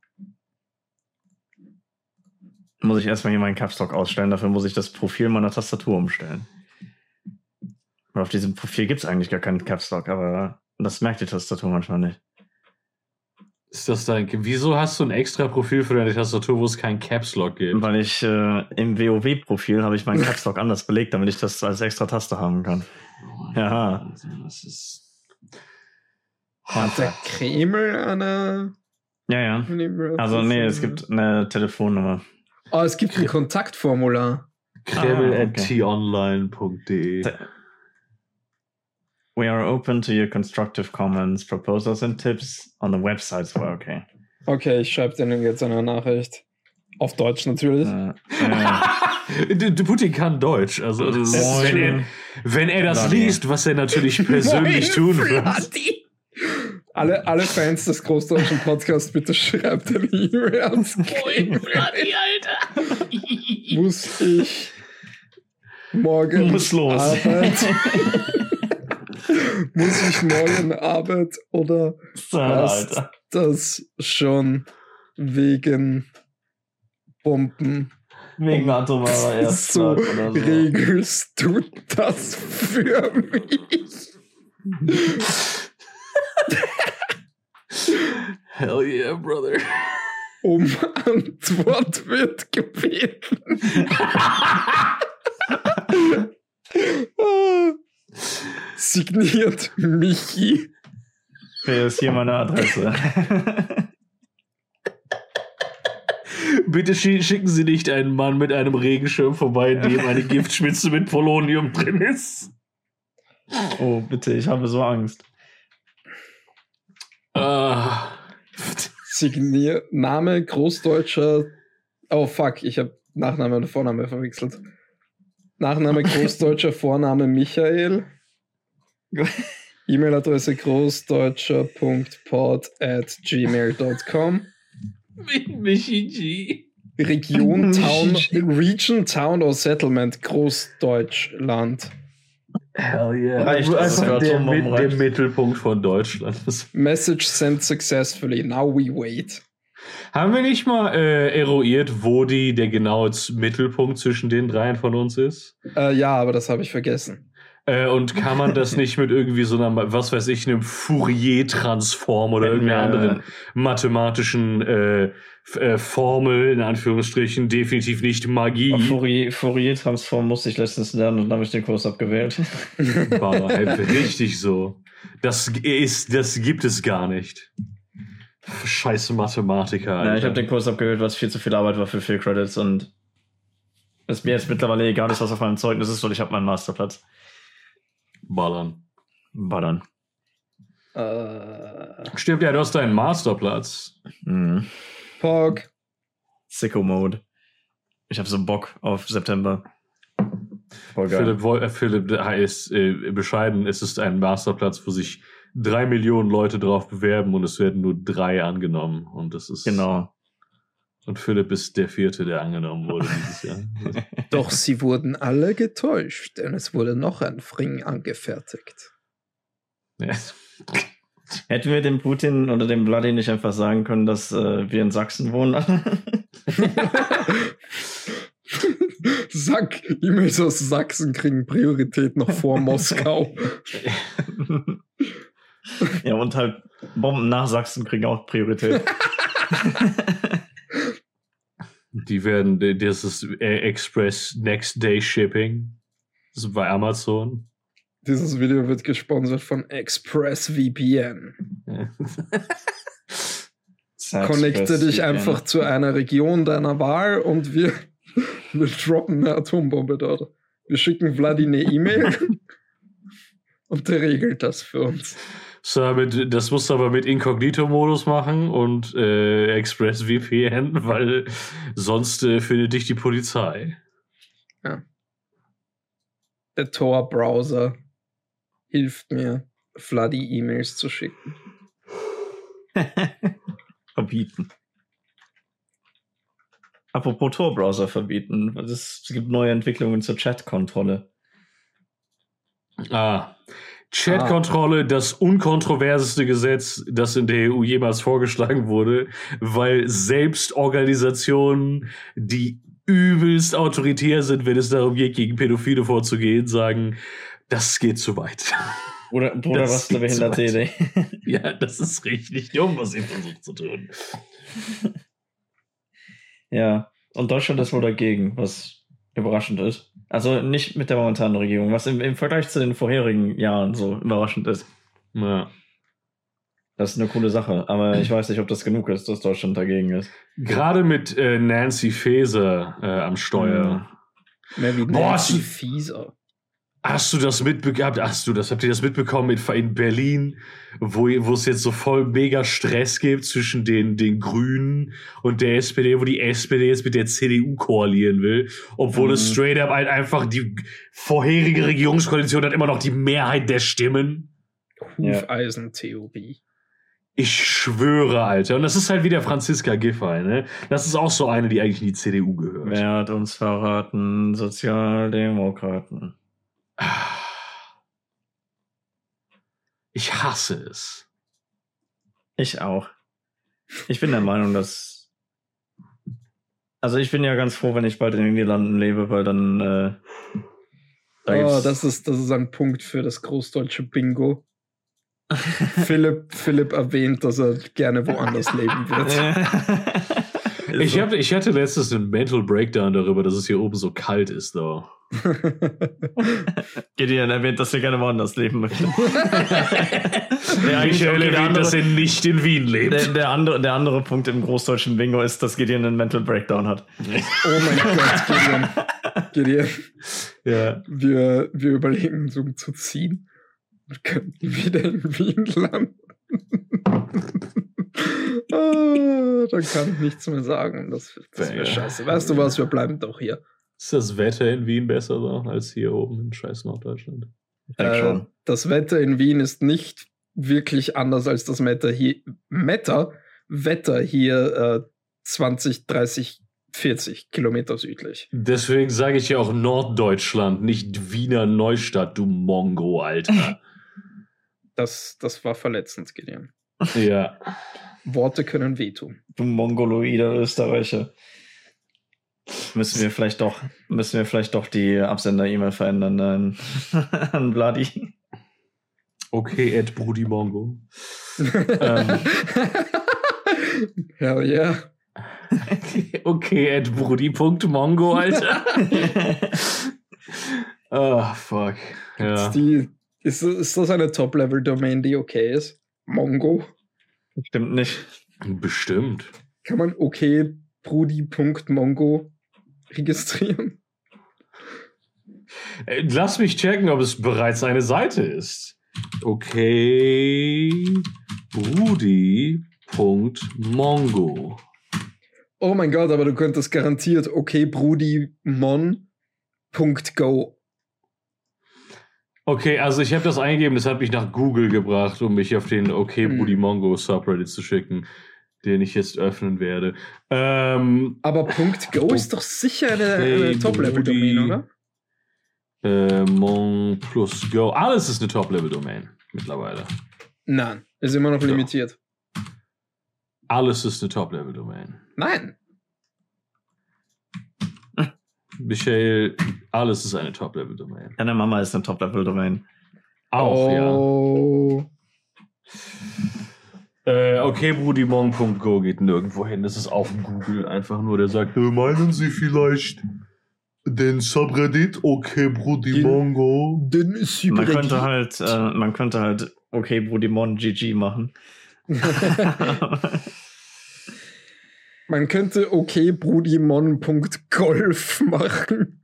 Muss ich erstmal hier meinen Caps Lock ausstellen, dafür muss ich das Profil meiner Tastatur umstellen. Weil auf diesem Profil gibt es eigentlich gar keinen Caps Lock, aber das merkt die Tastatur manchmal nicht. Ist das dein. Wieso hast du ein extra Profil für deine Tastatur, wo es keinen Caps Lock gibt? Weil ich äh, im WoW-Profil habe ich meinen Caps Lock anders belegt, damit ich das als extra Taste haben kann. Ja. Das ist. Hat der Kreml eine Ja, ja. E-Mail-Adresse? Also nee, es gibt eine Telefonnummer. Oh, es gibt ein Kontaktformular. Kreml Ah, at okay. t online punkt de. We are open to your constructive comments, proposals and tips on the websites. Well, okay. Okay, ich schreibe denen jetzt eine Nachricht. Auf Deutsch natürlich. Äh, äh, Du- du- Putin kann Deutsch. Also, das ist, Moin. wenn, er, wenn er das Vladi. liest, was er natürlich persönlich tun wird. Vladi. Alle, alle Fans des großdeutschen Podcasts, bitte schreibt eine E-Mail ans Kreml. Alter. Muss ich morgen Muss los. Arbeit? Muss ich morgen Arbeit oder passt Alter. das schon wegen Bomben? Wegen atomarer So Erstschlag oder so. regelst du das für mich? Hell yeah, brother. Um Antwort wird gebeten. Ah. Signiert Michi. Hier ist hier meine Adresse. Bitte schicken Sie nicht einen Mann mit einem Regenschirm vorbei, in dem eine Giftspitze mit Polonium drin ist. Oh, bitte, ich habe so Angst. Ah. Signier Name Großdeutscher. Oh fuck, ich habe Nachname und Vorname verwechselt. Nachname Großdeutscher, Vorname Michael. E-Mail-Adresse großdeutscher.pod at gmail dot com. Michi G. Region, Town, Region, Town or Settlement, Großdeutschland. Hell yeah. Reicht, also also der, der, mit, der Mittelpunkt von Deutschland. Message sent successfully. Now we wait. Haben wir nicht mal äh, eruiert, wo die der genaue Mittelpunkt zwischen den dreien von uns ist? Äh, ja, aber das habe ich vergessen. Äh, und kann man das nicht mit irgendwie so einer, was weiß ich, einem Fourier-Transform oder irgendeiner anderen mathematischen äh, äh, Formel, in Anführungsstrichen, definitiv nicht Magie. Fourier, Fourier-Transform musste ich letztens lernen und dann habe ich den Kurs abgewählt. War halt richtig so. Das ist, das gibt es gar nicht. Scheiße Mathematiker, Alter. Ja, ich habe den Kurs abgewählt, was viel zu viel Arbeit war für vier Credits und es mir jetzt mittlerweile egal ist, was auf meinem Zeugnis ist, weil ich habe meinen Masterplatz. Ballern. Ballern. Äh, Stimmt, ja, du hast deinen Masterplatz. Mhm. Pog. Sicko-Mode. Ich habe so Bock auf September. Voll geil. Philipp, äh, Philipp ist äh, bescheiden, es ist ein Masterplatz, wo sich drei Millionen Leute drauf bewerben und es werden nur drei angenommen. Und das ist. Genau. Und Philipp ist der vierte, der angenommen wurde dieses Jahr. Doch sie wurden alle getäuscht, denn es wurde noch ein Fring angefertigt. Ja. Hätten wir dem Putin oder dem Vladi nicht einfach sagen können, dass äh, wir in Sachsen wohnen? Sack, E-Mails aus Sachsen kriegen Priorität noch vor Moskau. Ja, und halt Bomben nach Sachsen kriegen auch Priorität. Die werden, das ist Express Next Day Shipping. Das ist bei Amazon. Dieses Video wird gesponsert von ExpressVPN. Connecte dich einfach zu einer Region deiner Wahl und wir, wir droppen eine Atombombe dort. Wir schicken Vladi eine E-Mail und der regelt das für uns. So, mit, das musst du aber mit Inkognito-Modus machen und äh, ExpressVPN, weil sonst äh, findet dich die Polizei. Ja. Der Tor-Browser hilft mir, Vladi E-Mails zu schicken. Verbieten. Apropos Tor-Browser verbieten. Es gibt neue Entwicklungen zur Chat-Kontrolle. Ah. Chat-Kontrolle, das unkontroverseste Gesetz, das in der E U jemals vorgeschlagen wurde, weil selbst Organisationen, die übelst autoritär sind, wenn es darum geht, gegen Pädophile vorzugehen, sagen, das geht zu weit. Oder, Bruder, was ist eine behinderte Idee? Ja, das ist richtig dumm, was ihr versucht zu tun. Ja, und Deutschland ist wohl dagegen, was überraschend ist. Also nicht mit der momentanen Regierung, was im, im Vergleich zu den vorherigen Jahren so überraschend ist. Ja. Das ist eine coole Sache, aber ich weiß nicht, ob das genug ist, dass Deutschland dagegen ist. Gerade mit äh, Nancy Faeser äh, am Steuer. Mhm. Mehr wie Boah, Nancy hast, Fieser. Hast du das mitbekommen? Hast du das? Habt ihr das mitbekommen in, in Berlin, wo, wo es jetzt so voll mega Stress gibt zwischen den, den Grünen und der S P D, wo die S P D jetzt mit der C D U koalieren will, obwohl mhm. es straight up halt einfach die vorherige Regierungskoalition hat immer noch die Mehrheit der Stimmen. Hufeisentheorie. Ich schwöre, Alter. Und das ist halt wieder Franziska Giffey, ne? Das ist auch so eine, die eigentlich in die C D U gehört. Wer hat uns verraten? Sozialdemokraten. Ich hasse es. Ich auch. Ich bin der Meinung, dass... Also ich bin ja ganz froh, wenn ich bald in den Niederlanden lebe, weil dann... Äh, da oh, das ist, das ist ein Punkt für das großdeutsche Bingo. Philipp, Philipp erwähnt, dass er gerne woanders leben wird. Ich, hab, ich hatte letztens einen Mental Breakdown darüber, dass es hier oben so kalt ist, though. Gideon erwähnt, dass er gerne woanders leben möchte. Der Michael erwähnt, andere, dass er nicht in Wien lebt. Der, der, andere, der andere Punkt im großdeutschen Bingo ist, dass Gideon einen Mental Breakdown hat. Oh mein Gott, Gideon. Gideon. Ja. Wir, wir überlegen, so zu ziehen. Wir könnten wieder in Wien landen. Ah, dann kann ich nichts mehr sagen. Das, das wäre scheiße. Weißt du was, wir bleiben doch hier. Ist das Wetter in Wien besser so, als hier oben in scheiß Norddeutschland? Äh, das Wetter in Wien ist nicht wirklich anders als das Wetter hier. Wetter, Wetter hier äh, zwanzig, dreißig, vierzig Kilometer südlich. Deswegen sage ich ja auch Norddeutschland, nicht Wiener Neustadt, du Mongo, Alter. Das, das war verletzend, Gideon. Ja. Worte können wehtun. Du mongoloide Österreicher. Müssen wir vielleicht doch, müssen wir vielleicht doch die Absender-E-Mail verändern an, an Bloody. Okay, Ed Brudi Mongo. ähm. Hell yeah. Okay, Ed Brudi.mongo, Alter. Oh, fuck. Ja. Ist, die, ist, ist das eine Top-Level-Domain, die okay ist? Mongo? Bestimmt nicht. Bestimmt. Kann man okay Brudi.mongo registrieren? Lass mich checken, ob es bereits eine Seite ist. Okay, Brudi.mongo. Oh mein Gott, aber du könntest garantiert okay Brudimon.go. Okay, also ich habe das eingegeben, das hat mich nach Google gebracht, um mich auf den okay Brudi Mongo Subreddit zu schicken, den ich jetzt öffnen werde. Ähm, aber .go ist doch sicher eine, eine Top-Level-Domain, oder? Äh, Mon plus Go. Alles ist eine Top-Level-Domain mittlerweile. Nein, ist immer noch limitiert. Alles ist eine Top-Level-Domain. Nein. Michael, alles ist eine Top-Level-Domain. Deine Mama ist eine Top-Level-Domain. Auch, oh. ja. Äh, okay, brudimong.go geht nirgendwo hin. Das ist auf Google einfach nur, der sagt, meinen Sie vielleicht den Subreddit okay Brudimongo? Den, den man könnte halt, äh, man könnte halt okay Brudimon G G machen. Man könnte okay Brudimon.golf machen.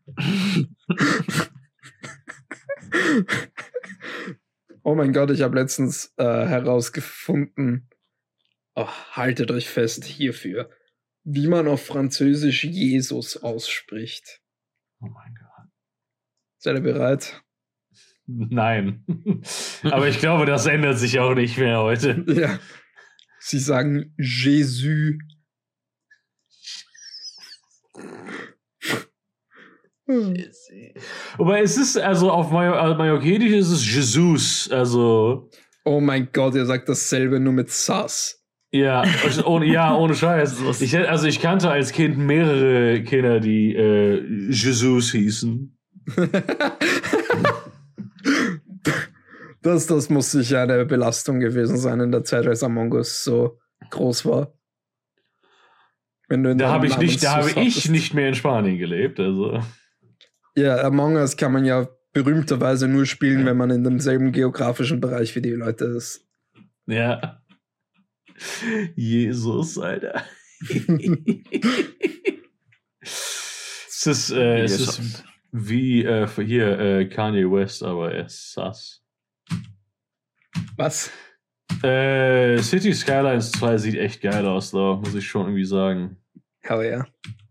Oh mein Gott, ich habe letztens äh, herausgefunden, oh, haltet euch fest hierfür, wie man auf Französisch Jesus ausspricht. Oh mein Gott. Seid ihr bereit? Nein. Aber ich glaube, das ändert sich auch nicht mehr heute. Ja. Sie sagen Jésus. Aber es ist, also auf Mallorquinisch ist es Jesus, also. Oh mein Gott, ihr sagt dasselbe nur mit Sass. Ja, ohne, ja, ohne Scheiß. Ich, also ich kannte als Kind mehrere Kinder, die äh, Jesus hießen. das, das muss sicher eine Belastung gewesen sein in der Zeit, als Among Us so groß war. Wenn du in da habe ich, nicht, da hab ich nicht mehr in Spanien gelebt, also. Ja, Among Us kann man ja berühmterweise nur spielen, ja. wenn man in demselben geografischen Bereich wie die Leute ist. Ja. Jesus, Alter. es ist, äh, es ist wie äh, hier äh, Kanye West, aber er ist sass. Was? Äh, City Skylines zwei sieht echt geil aus, da muss ich schon irgendwie sagen. Hell yeah.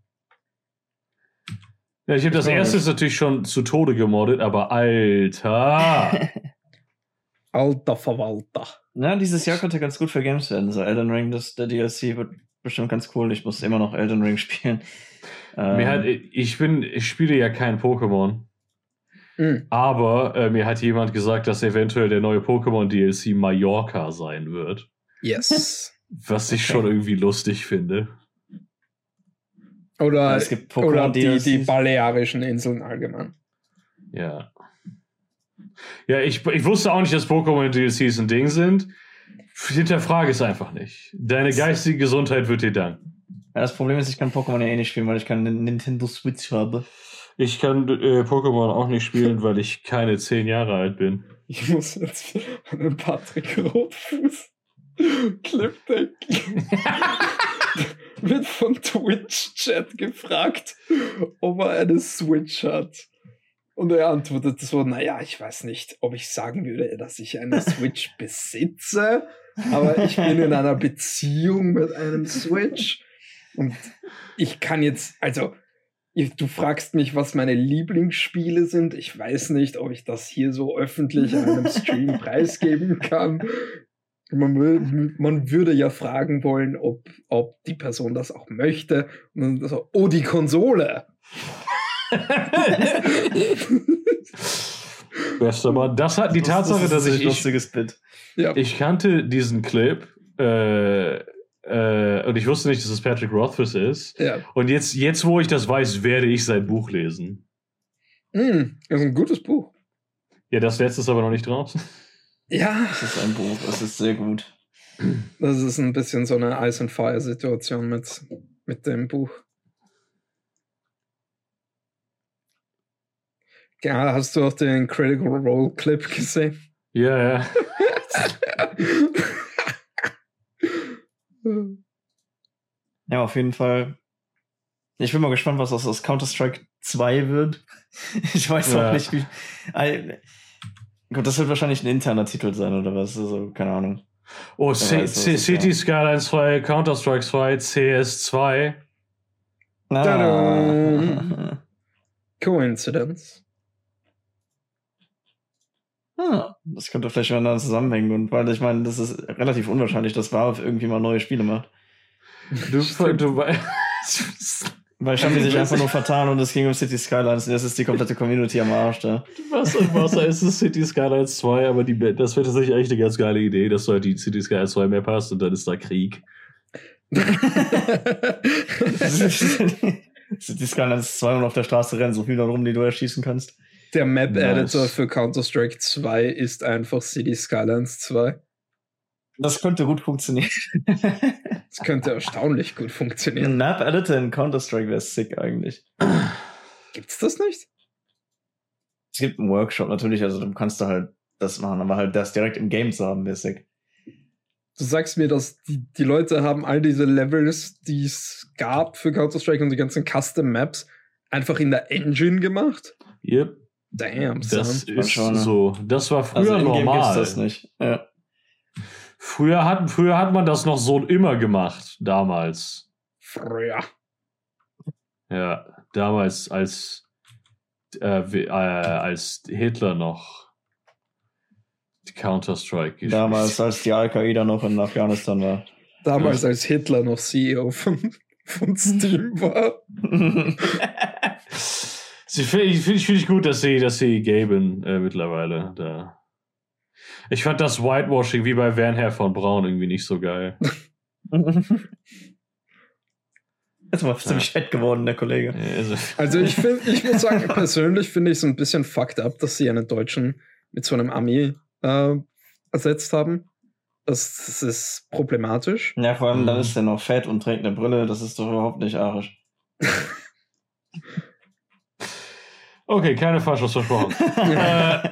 Ja, ich habe das erste natürlich schon zu Tode gemoddet, aber Alter. Alter Verwalter. Na, dieses Jahr könnte ganz gut für Games werden. So Elden Ring, das, der D L C wird bestimmt ganz cool. Ich muss immer noch Elden Ring spielen. Ähm, mir hat, ich bin, ich spiele ja kein Pokémon. Mhm. Aber äh, mir hat jemand gesagt, dass eventuell der neue Pokémon-D L C Mallorca sein wird. Yes. Was ich okay. schon irgendwie lustig finde. Oder, ja, es gibt oder die, die Balearischen Inseln allgemein. Ja. Ja, ich, ich wusste auch nicht, dass Pokémon-D L Cs ein Ding sind. Hinterfrage es einfach nicht. Deine geistige Gesundheit wird dir danken. Ja, das Problem ist, ich kann Pokémon ja eh nicht spielen, weil ich keine Nintendo Switch habe. Ich kann äh, Pokémon auch nicht spielen, weil ich keine zehn Jahre alt bin. Ich muss jetzt an den Patrick Rotfuß Clip denken. Wird von Twitch-Chat gefragt, ob er eine Switch hat. Und er antwortet so, naja, ich weiß nicht, ob ich sagen würde, dass ich eine Switch besitze, aber ich bin in einer Beziehung mit einem Switch. Und ich kann jetzt, also, du fragst mich, was meine Lieblingsspiele sind. Ich weiß nicht, ob ich das hier so öffentlich in einem Stream preisgeben kann. Man, will, man würde ja fragen wollen, ob, ob die Person das auch möchte. Und dann so, oh, die Konsole! Bester Mann. Das hat die das, Tatsache, das dass ein ich. lustiges Bit. Ja. Ich kannte diesen Clip äh, äh, und ich wusste nicht, dass es Patrick Rothfuss ist. Ja. Und jetzt, jetzt, wo ich das weiß, werde ich sein Buch lesen. Mm, das ist ein gutes Buch. Ja, das letzte ist aber noch nicht draußen. Ja. Das ist ein Buch, das ist sehr gut. Das ist ein bisschen so eine Ice and Fire Situation mit, mit dem Buch. Ja, hast du auch den Critical Role Clip gesehen? Ja, ja. Ja, auf jeden Fall. Ich bin mal gespannt, was aus, aus Counter-Strike zwei wird. Ich weiß Ja. auch nicht, wie. I, gut, das wird wahrscheinlich ein interner Titel sein oder was. Also, keine Ahnung. Oh, Wer C- weiß, was C- das City war. Skyline zwei, Counter-Strike zwei, C S zwei. Tada! Coincidence. Ah, das könnte vielleicht miteinander zusammenhängen. Und weil ich meine, das ist relativ unwahrscheinlich, dass Valve irgendwie mal neue Spiele macht. Du, du, Weil haben die sich einfach nur vertan und es ging um City Skylines und jetzt ist die komplette Community am Arsch da. Was und Wasser ist es City Skylines zwei, aber die, das wäre tatsächlich echt eine ganz geile Idee, dass du halt die City Skylines zwei Map hast und dann ist da Krieg. City Skylines zwei und auf der Straße rennen so viel da rum, die du erschießen kannst. Der Map-Editor Nice. für Counter-Strike zwei ist einfach City Skylines zwei. Das könnte gut funktionieren. Das könnte erstaunlich gut Ein funktionieren. Map-Editor in Counter-Strike wäre sick eigentlich. Gibt's das nicht? Es gibt einen Workshop natürlich, also du kannst da halt das machen, aber halt das direkt im Game zu haben, wäre sick. Du sagst mir, dass die, die Leute haben all diese Levels, die es gab für Counter-Strike und die ganzen Custom-Maps einfach in der Engine gemacht? Yep, Damn, das son. ist schon, ne? so. Das war früher Also im Game normal. gibt's das nicht. Ja. Früher hat, früher hat man das noch so immer gemacht, damals. Früher. Ja, damals, als, äh, wie- äh, als Hitler noch Counter-Strike gespielt Damals, als die Al-Qaida noch in Afghanistan war. Damals, als Hitler noch C E O von, von Steam war. Sie finde ich, find ich, find ich gut, dass sie, dass sie gaben äh, mittlerweile. Da. Ich fand das Whitewashing wie bei Wernher von Braun irgendwie nicht so geil. Jetzt mal ziemlich fett geworden, der Kollege. Ja, Also, Also ich finde, ich muss sagen, persönlich finde ich es ein bisschen fucked up, dass sie einen Deutschen mit so einem Ami äh, ersetzt haben. Das, das ist problematisch. Ja, vor allem, dann Mhm. ist er noch fett und trägt eine Brille, das ist doch überhaupt nicht arisch. okay, keine Faschos versprochen. äh,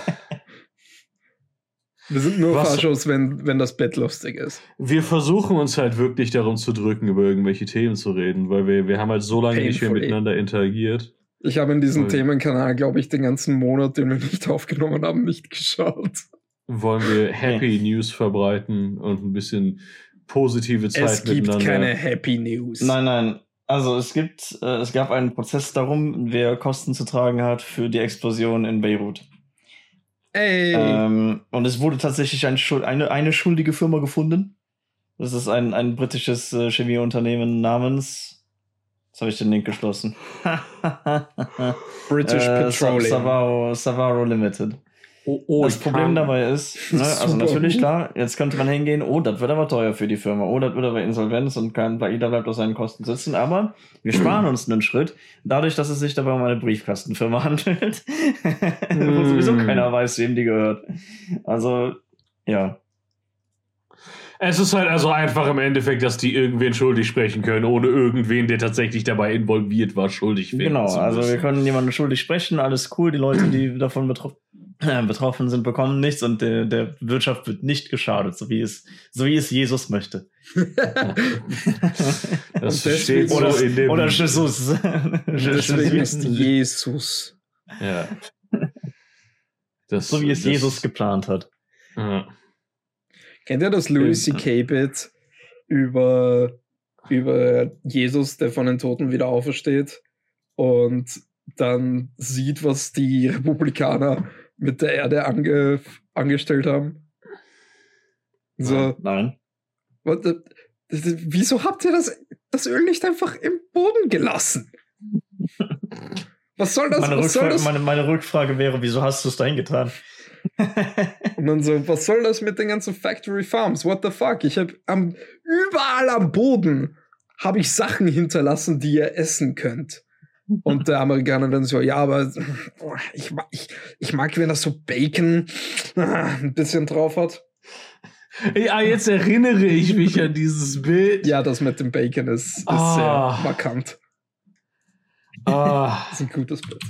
Wir sind nur Was- Faschos, wenn, wenn das Bett lustig ist. wir versuchen uns halt wirklich darum zu drücken, über irgendwelche Themen zu reden, weil wir, wir haben halt so lange nicht mehr Painfully. miteinander interagiert. Ich habe in diesem Voll. Themenkanal, glaube ich, den ganzen Monat, den wir nicht aufgenommen haben, nicht geschaut. Wollen wir Happy News verbreiten und ein bisschen positive Zeit Es gibt miteinander. keine Happy News. Nein, nein. Also es gibt, äh, es gab einen Prozess darum, wer Kosten zu tragen hat für die Explosion in Beirut. Ey, Ähm, und es wurde tatsächlich ein Schuld, eine, eine schuldige Firma gefunden. Das ist ein, ein britisches äh, Chemieunternehmen namens. Jetzt habe ich den Link geschlossen. British äh, Petroleum. Savaro, Savaro Limited. Oh, oh, das ich Problem kann- dabei ist, ne, also Super. natürlich klar, jetzt könnte man hingehen, oh, das wird aber teuer für die Firma, oh, das wird aber Insolvenz und kein jeder bleibt auf seinen Kosten sitzen, aber wir sparen uns einen Schritt, dadurch, dass es sich dabei um eine Briefkastenfirma handelt, wo sowieso keiner weiß, wem die gehört. Also, ja. Es ist halt also einfach im Endeffekt, dass die irgendwen schuldig sprechen können, ohne irgendwen, der tatsächlich dabei involviert war, schuldig werden Genau, zu also müssen. wir können jemanden schuldig sprechen, alles cool, die Leute, die davon betro- äh, betroffen sind, bekommen nichts und der, der Wirtschaft wird nicht geschadet, so wie es, so wie es Jesus möchte. Das Und steht so Oder, in dem... oder Jesus. Deswegen ist Jesus. Ja. Das, So wie es das, Jesus geplant hat. Ja. Kennt ihr das Louis C K-Bit über, über Jesus, der von den Toten wieder aufersteht und dann sieht, was die Republikaner mit der Erde ange, angestellt haben? So, Nein. was, das, das, wieso habt ihr das, das Öl nicht einfach im Boden gelassen? Was soll das? Meine, Was soll Rückfrage, das? meine, meine Rückfrage wäre, wieso hast du es dahin getan? Und dann so, was soll das mit den ganzen Factory Farms? What the fuck? Ich habe am überall am Boden habe ich Sachen hinterlassen, die ihr essen könnt. Und der Amerikaner dann so, ja, aber ich, mag- ich, ich mag, wenn das so Bacon ein bisschen drauf hat. Ja, jetzt erinnere ich mich an dieses Bild. Ja, das mit dem Bacon ist, ist Ah. sehr markant. Ah, Das ist ein gutes Bild.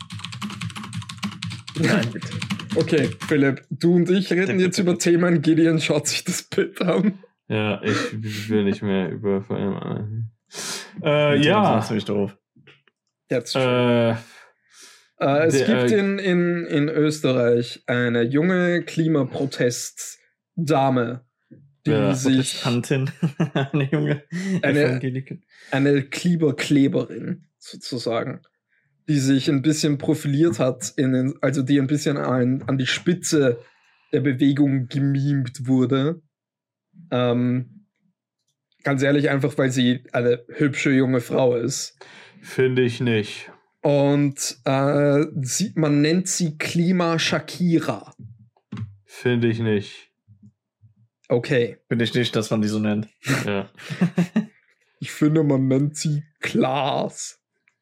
Nein. Okay, Philipp, du und ich reden jetzt über Themen. Gideon schaut sich das Bild an. ja, ich will nicht mehr über vor allem. Äh, Das ja. ist ziemlich doof. Jetzt Äh, Äh, es Der, gibt äh, in, in, in Österreich eine junge Klimaprotest-Dame, die Ja, sich Protestantin. Eine junge Eine- Evangelikin. eine Klimakleberin sozusagen, die sich ein bisschen profiliert hat, in den, also die ein bisschen an, an die Spitze der Bewegung gemimt wurde. Ähm, ganz ehrlich, einfach weil sie eine hübsche junge Frau ist. finde ich nicht. Und äh, sie, man nennt sie Klima Shakira. Finde ich nicht. Okay. Finde ich nicht, dass man die so nennt. Ja. Ich finde, man nennt sie Klaas.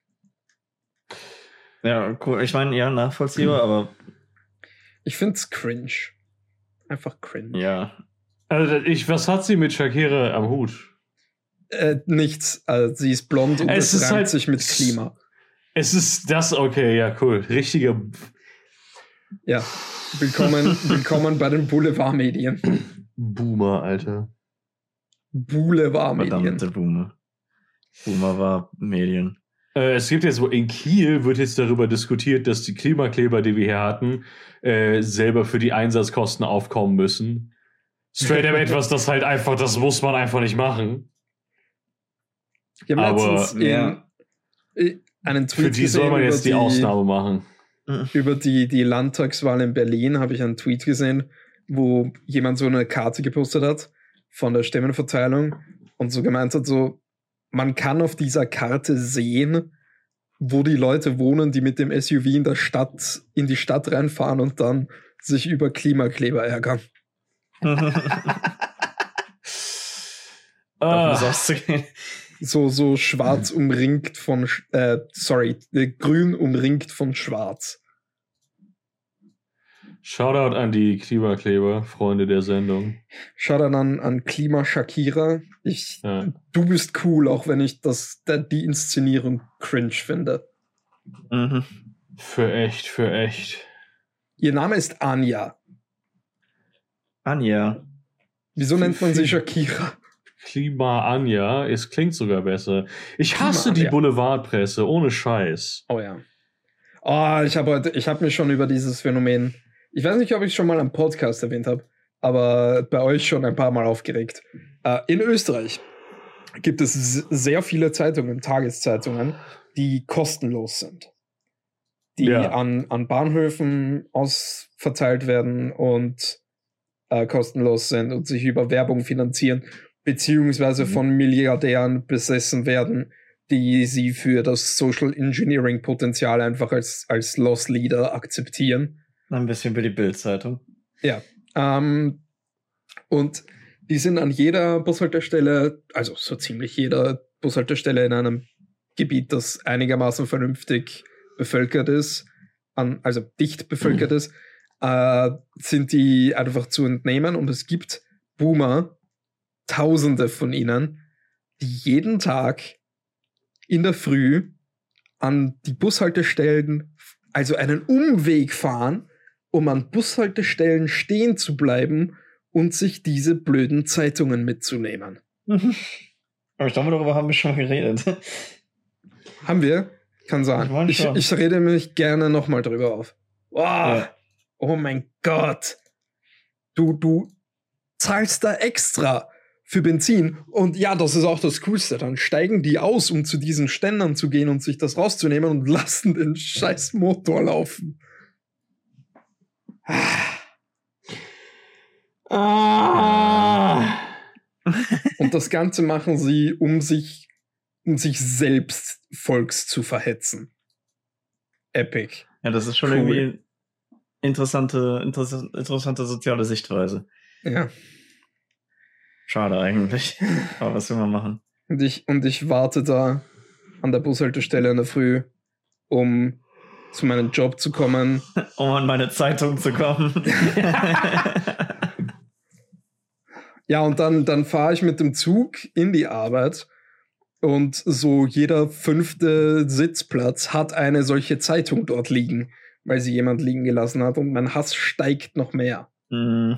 Ja, cool. Ich meine, ja, nachvollziehbar, aber Ich find's cringe. Einfach cringe. ja. Also ich, was hat sie mit Shakira am Hut? Äh, nichts. Also, sie ist blond und Es es ist reimt halt- sich mit Klima. Es ist das, okay, ja, cool. Richtige. Ja. Willkommen, willkommen bei den Boulevardmedien. Boomer, Alter. Boulevardmedien. Verdammte Boomer. Boomer war Medien. Äh, es gibt jetzt, wo in Kiel wird jetzt darüber diskutiert, dass die Klimakleber, die wir hier hatten, äh, selber für die Einsatzkosten aufkommen müssen. Straight up etwas, das halt einfach, das muss man einfach nicht machen. Ich habe Aber, letztens in, ja. äh, einen Tweet Für die soll gesehen man über jetzt die Ausnahme machen. über die, die Landtagswahl in Berlin, habe ich einen Tweet gesehen, wo jemand so eine Karte gepostet hat von der Stimmenverteilung und so gemeint hat, so, man kann auf dieser Karte sehen, wo die Leute wohnen, die mit dem S U V in der Stadt, in die Stadt reinfahren und dann sich über Klimakleber ärgern. Davon ist Ah, auszugehen. So, so schwarz umringt von, sch- äh, sorry, äh, grün umringt von schwarz. Shoutout an die Klimakleber, Freunde der Sendung. Shoutout an, an Klima Shakira. Ich, Ja. du bist cool, auch wenn ich das, der, die Inszenierung cringe finde. Mhm. Für echt, für echt. Ihr Name ist Anja. Anja. Wieso Für- nennt man sie für- Shakira? Klima Anja, es klingt sogar besser. Ich Klima hasse die Anja. Boulevardpresse, ohne Scheiß. Oh ja. Oh, ich habe heute, ich habe mich schon über dieses Phänomen, ich weiß nicht, ob ich es schon mal am Podcast erwähnt habe, aber bei euch schon ein paar Mal aufgeregt. Äh, in Österreich gibt es s- sehr viele Zeitungen, Tageszeitungen, die kostenlos sind. Die Ja. an, an Bahnhöfen ausverteilt werden und äh, kostenlos sind und sich über Werbung finanzieren, beziehungsweise Mhm. von Milliardären besessen werden, die sie für das Social Engineering Potenzial einfach als, als Loss Leader akzeptieren. Ein bisschen wie die Bild-Zeitung. Ähm, und die sind an jeder Bushaltestelle, also so ziemlich jeder Bushaltestelle in einem Gebiet, das einigermaßen vernünftig bevölkert ist, an, also dicht bevölkert ist, äh, sind die einfach zu entnehmen. Und es gibt Boomer, Tausende von ihnen, die jeden Tag in der Früh an die Bushaltestellen, also einen Umweg fahren, um an Bushaltestellen stehen zu bleiben und sich diese blöden Zeitungen mitzunehmen. Aber ich glaube, darüber haben wir schon geredet. Haben wir? Kann sein. Ich, ich, ich rede mich gerne nochmal drüber auf. Wow. Ja. Oh mein Gott. Du, du zahlst da extra für Benzin. Und ja, das ist auch das Coolste. Dann steigen die aus, um zu diesen Ständern zu gehen und sich das rauszunehmen und lassen den scheiß Motor laufen. Ah. Und das Ganze machen sie, um sich, um sich selbst Volks zu verhetzen. Epic. Ja, das ist schon cool. Irgendwie interessante, interessante, interessante soziale Sichtweise. Ja. Schade eigentlich. Aber was will man machen? Und ich, und ich warte da an der Bushaltestelle in der Früh, um zu meinem Job zu kommen. Um an meine Zeitung zu kommen. Ja, und dann, dann fahre ich mit dem Zug in die Arbeit und so jeder fünfte Sitzplatz hat eine solche Zeitung dort liegen, weil sie jemand liegen gelassen hat und mein Hass steigt noch mehr. Mhm.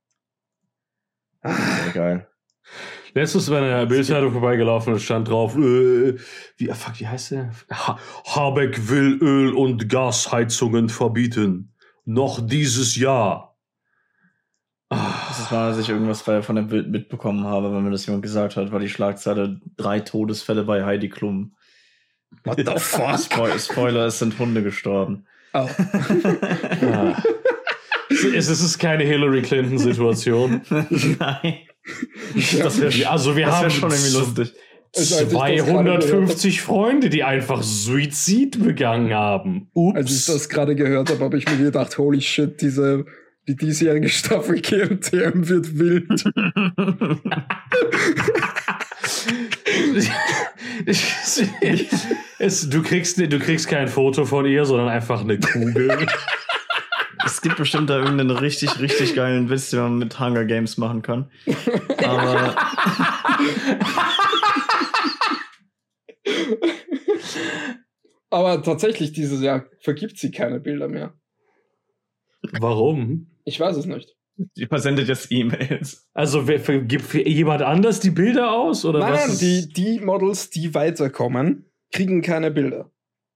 Ah. Geil. Letztens bei einer Bildzeitung vorbeigelaufen und stand drauf, äh, wie, fuck, wie heißt der? Ha- Habeck will Öl- und Gasheizungen verbieten. Noch dieses Jahr. Ah. Das war, als ich irgendwas von dem Bild mitbekommen habe, wenn mir das jemand gesagt hat, war die Schlagzeile drei Todesfälle bei Heidi Klum. What the fuck? Spo- Spoiler, es sind Hunde gestorben. Oh. Ah. Es ist keine Hillary Clinton-Situation. Nein. Das wär, also wir das haben schon irgendwie lustig. zweihundertfünfzig Freunde, die einfach Suizid begangen haben. Ups. Als ich das gerade gehört habe, habe ich mir gedacht, holy shit, diese, die diesjährige Staffel G N T M wird wild. es, du, kriegst, du kriegst kein Foto von ihr, sondern einfach eine Kugel. Es gibt bestimmt da irgendeinen richtig, richtig geilen Witz, den man mit Hunger Games machen kann. Aber. Aber tatsächlich, dieses Jahr vergibt sie keine Bilder mehr. Warum? Ich weiß es nicht. Die versendet jetzt E-Mails. Also wer vergibt für jemand anders die Bilder aus? Oder nein, was nein, die, die Models, die weiterkommen, kriegen keine Bilder.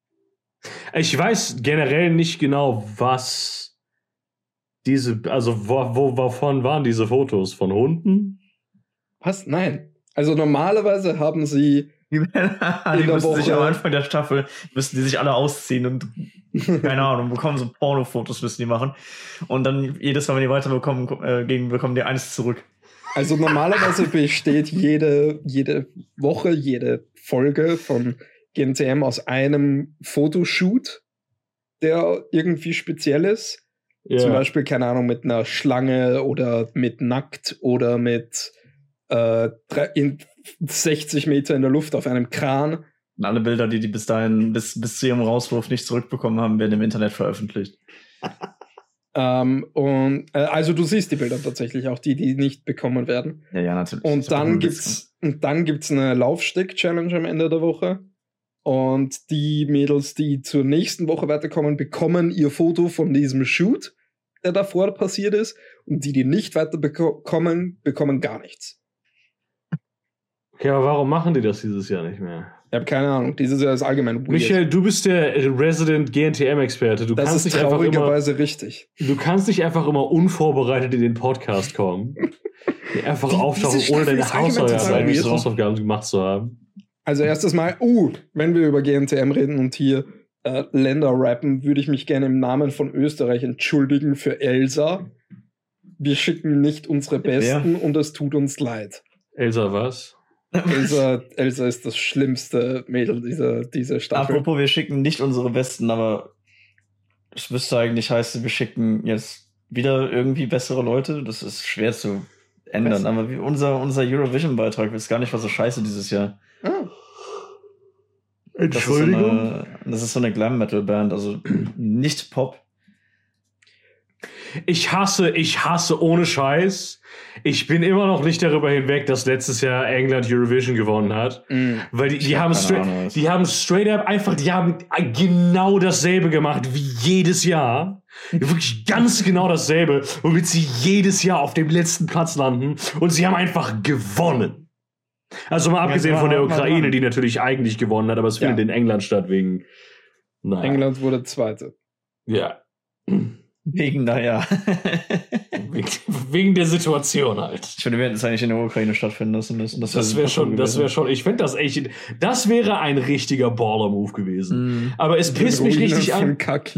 Ich weiß generell nicht genau, was diese, also wo, wo, wovon waren diese Fotos? Von Hunden? Was? Nein. Also normalerweise haben sie die in der müssen Woche sich am Anfang der Staffel müssen die sich alle ausziehen und keine Ahnung, bekommen so Porno-Fotos müssen die machen. Und dann jedes Mal, wenn die weiterbekommen, äh, gegen, bekommen die eines zurück. Also normalerweise besteht jede, jede Woche, jede Folge von G N T M aus einem Fotoshoot, der irgendwie speziell ist. Yeah. Zum Beispiel, keine Ahnung, mit einer Schlange oder mit nackt oder mit äh, in sechzig Meter in der Luft auf einem Kran. Und alle Bilder, die die bis dahin, bis, bis zu ihrem Rauswurf nicht zurückbekommen haben, werden im Internet veröffentlicht. ähm, und äh, also du siehst die Bilder tatsächlich, auch die, die nicht bekommen werden. Ja, ja, natürlich. Und dann gibt's, und dann gibt's eine Laufsteg-Challenge am Ende der Woche. Und die Mädels, die zur nächsten Woche weiterkommen, bekommen ihr Foto von diesem Shoot, der davor passiert ist. Und die, die nicht weiterbekommen, bekommen gar nichts. Okay, aber warum machen die das dieses Jahr nicht mehr? Ich habe keine Ahnung. Dieses Jahr ist allgemein weird. Michael, du bist der Resident G N T M-Experte. Du das kannst ist nicht traurigerweise einfach immer, richtig. Du kannst nicht einfach immer unvorbereitet in den Podcast kommen. einfach die, auftauchen, ohne deine Hausaufgaben, Hausaufgaben gemacht zu haben. Also erstes Mal, uh, wenn wir über G N T M reden und hier äh, Länder rappen, würde ich mich gerne im Namen von Österreich entschuldigen für Elsa. Wir schicken nicht unsere Besten ja. und es tut uns leid. Elsa was? Elsa, Elsa ist das schlimmste Mädel dieser, dieser Staffel. Apropos, wir schicken nicht unsere Besten, aber es müsste eigentlich heißen, wir schicken jetzt wieder irgendwie bessere Leute. Das ist schwer zu ändern, Was? aber wie unser, unser Eurovision-Beitrag ist gar nicht mal so scheiße dieses Jahr. Ah. Entschuldigung? Das ist so eine, das ist so eine Glam-Metal-Band, also nicht Pop. Ich hasse, ich hasse ohne Scheiß. Ich bin immer noch nicht darüber hinweg, dass letztes Jahr England Eurovision gewonnen hat. Mm. Weil die, die, haben straight, die haben straight up einfach, die haben genau dasselbe gemacht wie jedes Jahr. Wirklich ganz genau dasselbe, womit sie jedes Jahr auf dem letzten Platz landen. Und sie haben einfach gewonnen. Also mal abgesehen ja, von der Ukraine, die natürlich eigentlich gewonnen hat, aber es findet ja. in England statt wegen... Naja. England wurde Zweite. Ja. Wegen, naja. wegen, wegen der Situation halt. Ich finde, wir hätten es eigentlich in der Ukraine stattfinden lassen müssen. Das, das wäre schon, das wäre schon, ich finde das echt, das wäre ein richtiger Baller-Move gewesen. Mm. Aber es pisst mich richtig an.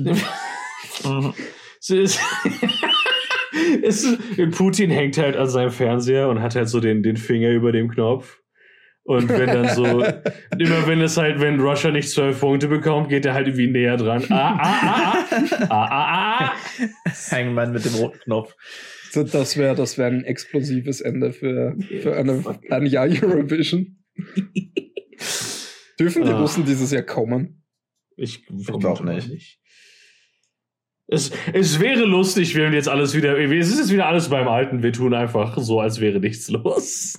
es ist, es ist, Putin hängt halt an seinem Fernseher und hat halt so den, den Finger über dem Knopf. Und wenn dann so, immer wenn es halt, wenn Russia nicht zwölf Punkte bekommt, geht er halt irgendwie näher dran. Ah, ah, ah, ah, ah, ah, ah. Hangman mit dem roten Knopf. So, das wäre das wär ein explosives Ende für, für eine, ein Jahr Eurovision. Dürfen die ah. Russen dieses Jahr kommen? Ich, ich glaube nicht. nicht. Es, es wäre lustig, wenn jetzt alles wieder, es ist jetzt wieder alles beim Alten, wir tun einfach so, als wäre nichts los.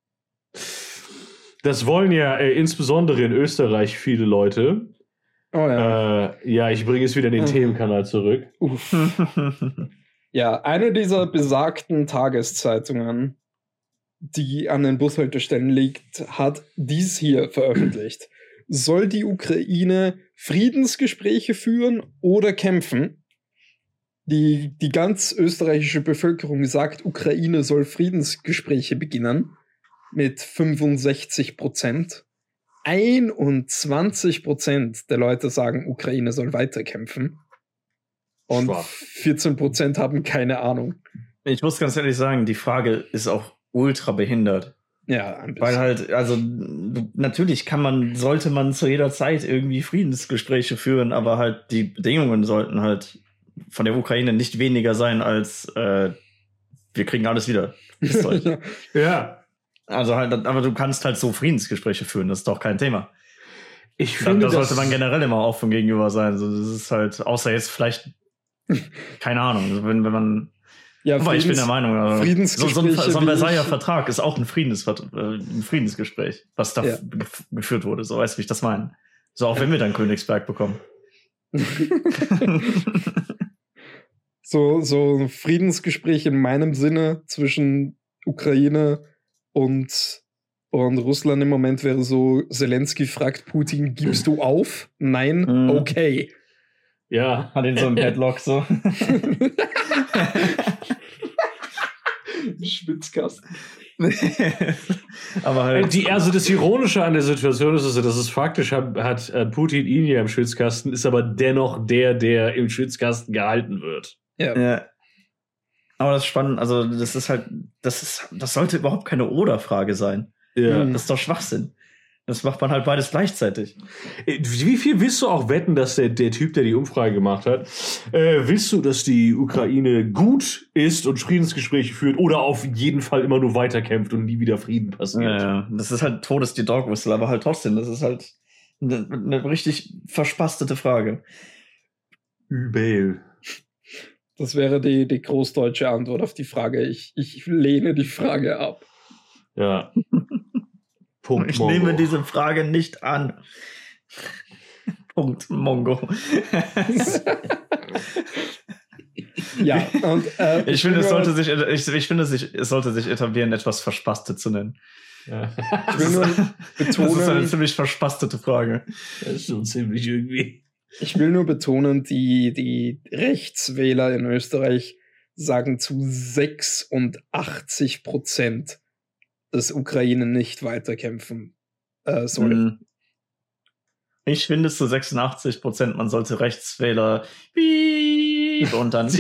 Das wollen ja äh, insbesondere in Österreich viele Leute. Oh ja. Äh, ja, ich bringe es wieder in den mhm. Themenkanal zurück. Uff. Ja, eine dieser besagten Tageszeitungen, die an den Bushaltestellen liegt, hat dies hier veröffentlicht. Soll die Ukraine Friedensgespräche führen oder kämpfen? Die, die ganz österreichische Bevölkerung sagt, Ukraine soll Friedensgespräche beginnen. Mit fünfundsechzig Prozent. einundzwanzig Prozent der Leute sagen, Ukraine soll weiterkämpfen. Und Schwach. vierzehn Prozent haben keine Ahnung. Ich muss ganz ehrlich sagen, die Frage ist auch ultra behindert. Ja, ein bisschen. Weil halt, also natürlich kann man, sollte man zu jeder Zeit irgendwie Friedensgespräche führen, aber halt die Bedingungen sollten halt von der Ukraine nicht weniger sein als äh, wir kriegen alles wieder. Ja. Also halt, aber du kannst halt so Friedensgespräche führen, das ist doch kein Thema. Ich finde, da, da sollte man generell immer offen gegenüber sein. Also das ist halt, außer jetzt vielleicht, keine Ahnung, wenn, wenn man. Ja, aber ich bin der Meinung, also, Friedensgespräche so, so ein, so ein Versailler Vertrag ist auch ein, Friedensver- äh, ein Friedensgespräch, was da ja. f- geführt wurde. So weißt du, wie ich das meine. So auch wenn wir dann Königsberg bekommen. so, so ein Friedensgespräch in meinem Sinne zwischen Ukraine und, und Russland im Moment wäre so, Zelensky fragt Putin, gibst du auf? Nein? Mhm. Okay. Ja. Hat ihn so im Headlock so. Schwitzkasten. Aber halt die, also das Ironische an der Situation ist, dass es faktisch hat, hat Putin ihn ja im Schwitzkasten, ist aber dennoch der, der im Schwitzkasten gehalten wird. Ja. ja. Aber das ist spannend, also das ist halt, das ist, das sollte überhaupt keine Oder-Frage sein. Ja. Das ist doch Schwachsinn. Das macht man halt beides gleichzeitig. Wie viel willst du auch wetten, dass der, der Typ, der die Umfrage gemacht hat, äh, willst du, dass die Ukraine gut ist und Friedensgespräche führt oder auf jeden Fall immer nur weiterkämpft und nie wieder Frieden passiert? Ja, ja. Das ist halt Todes die Dog Whistle, aber halt trotzdem, das ist halt eine, eine richtig verspastete Frage. Übel. Das wäre die, die großdeutsche Antwort auf die Frage. Ich, ich lehne die Frage ab. Ja. Punkt ich Mongo. Nehme diese Frage nicht an. Punkt Mongo. Ja, und äh, ich, ich finde, es sollte sich, ich, ich finde, es, sich, es sollte sich etablieren, etwas verspastet zu nennen. Ja. Ich will nur betonen, das ist eine ziemlich verspastete Frage. Das ist schon ziemlich irgendwie. Ich will nur betonen, die, die Rechtswähler in Österreich sagen zu sechsundachtzig Prozent, dass Ukraine nicht weiterkämpfen äh, soll. Ich finde zu sechsundachtzig Prozent, man sollte Rechtswähler und dann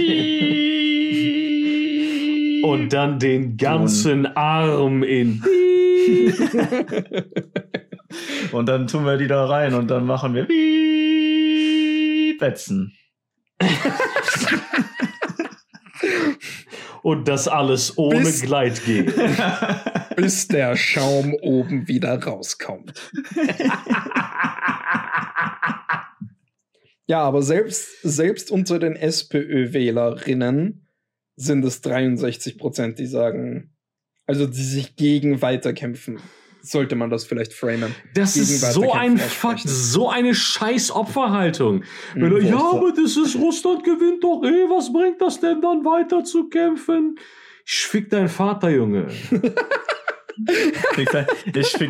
und dann den ganzen Arm in und dann tun wir die da rein und dann machen wir Betzen. Und das alles ohne bis, Gleitgel. Bis der Schaum oben wieder rauskommt. Ja, aber selbst, selbst unter den SPÖ-Wählerinnen sind es dreiundsechzig Prozent, die sagen, also die sich gegen Weiterkämpfen, sollte man das vielleicht framen. Das gegen ist so ein aussprechen. Fakt, so eine scheiß Opferhaltung. Mhm, Wenn du, ja, furchtbar. aber das ist, Russland gewinnt doch eh, was bringt das denn dann weiter zu kämpfen? Ich fick deinen Vater, Junge. Ich fick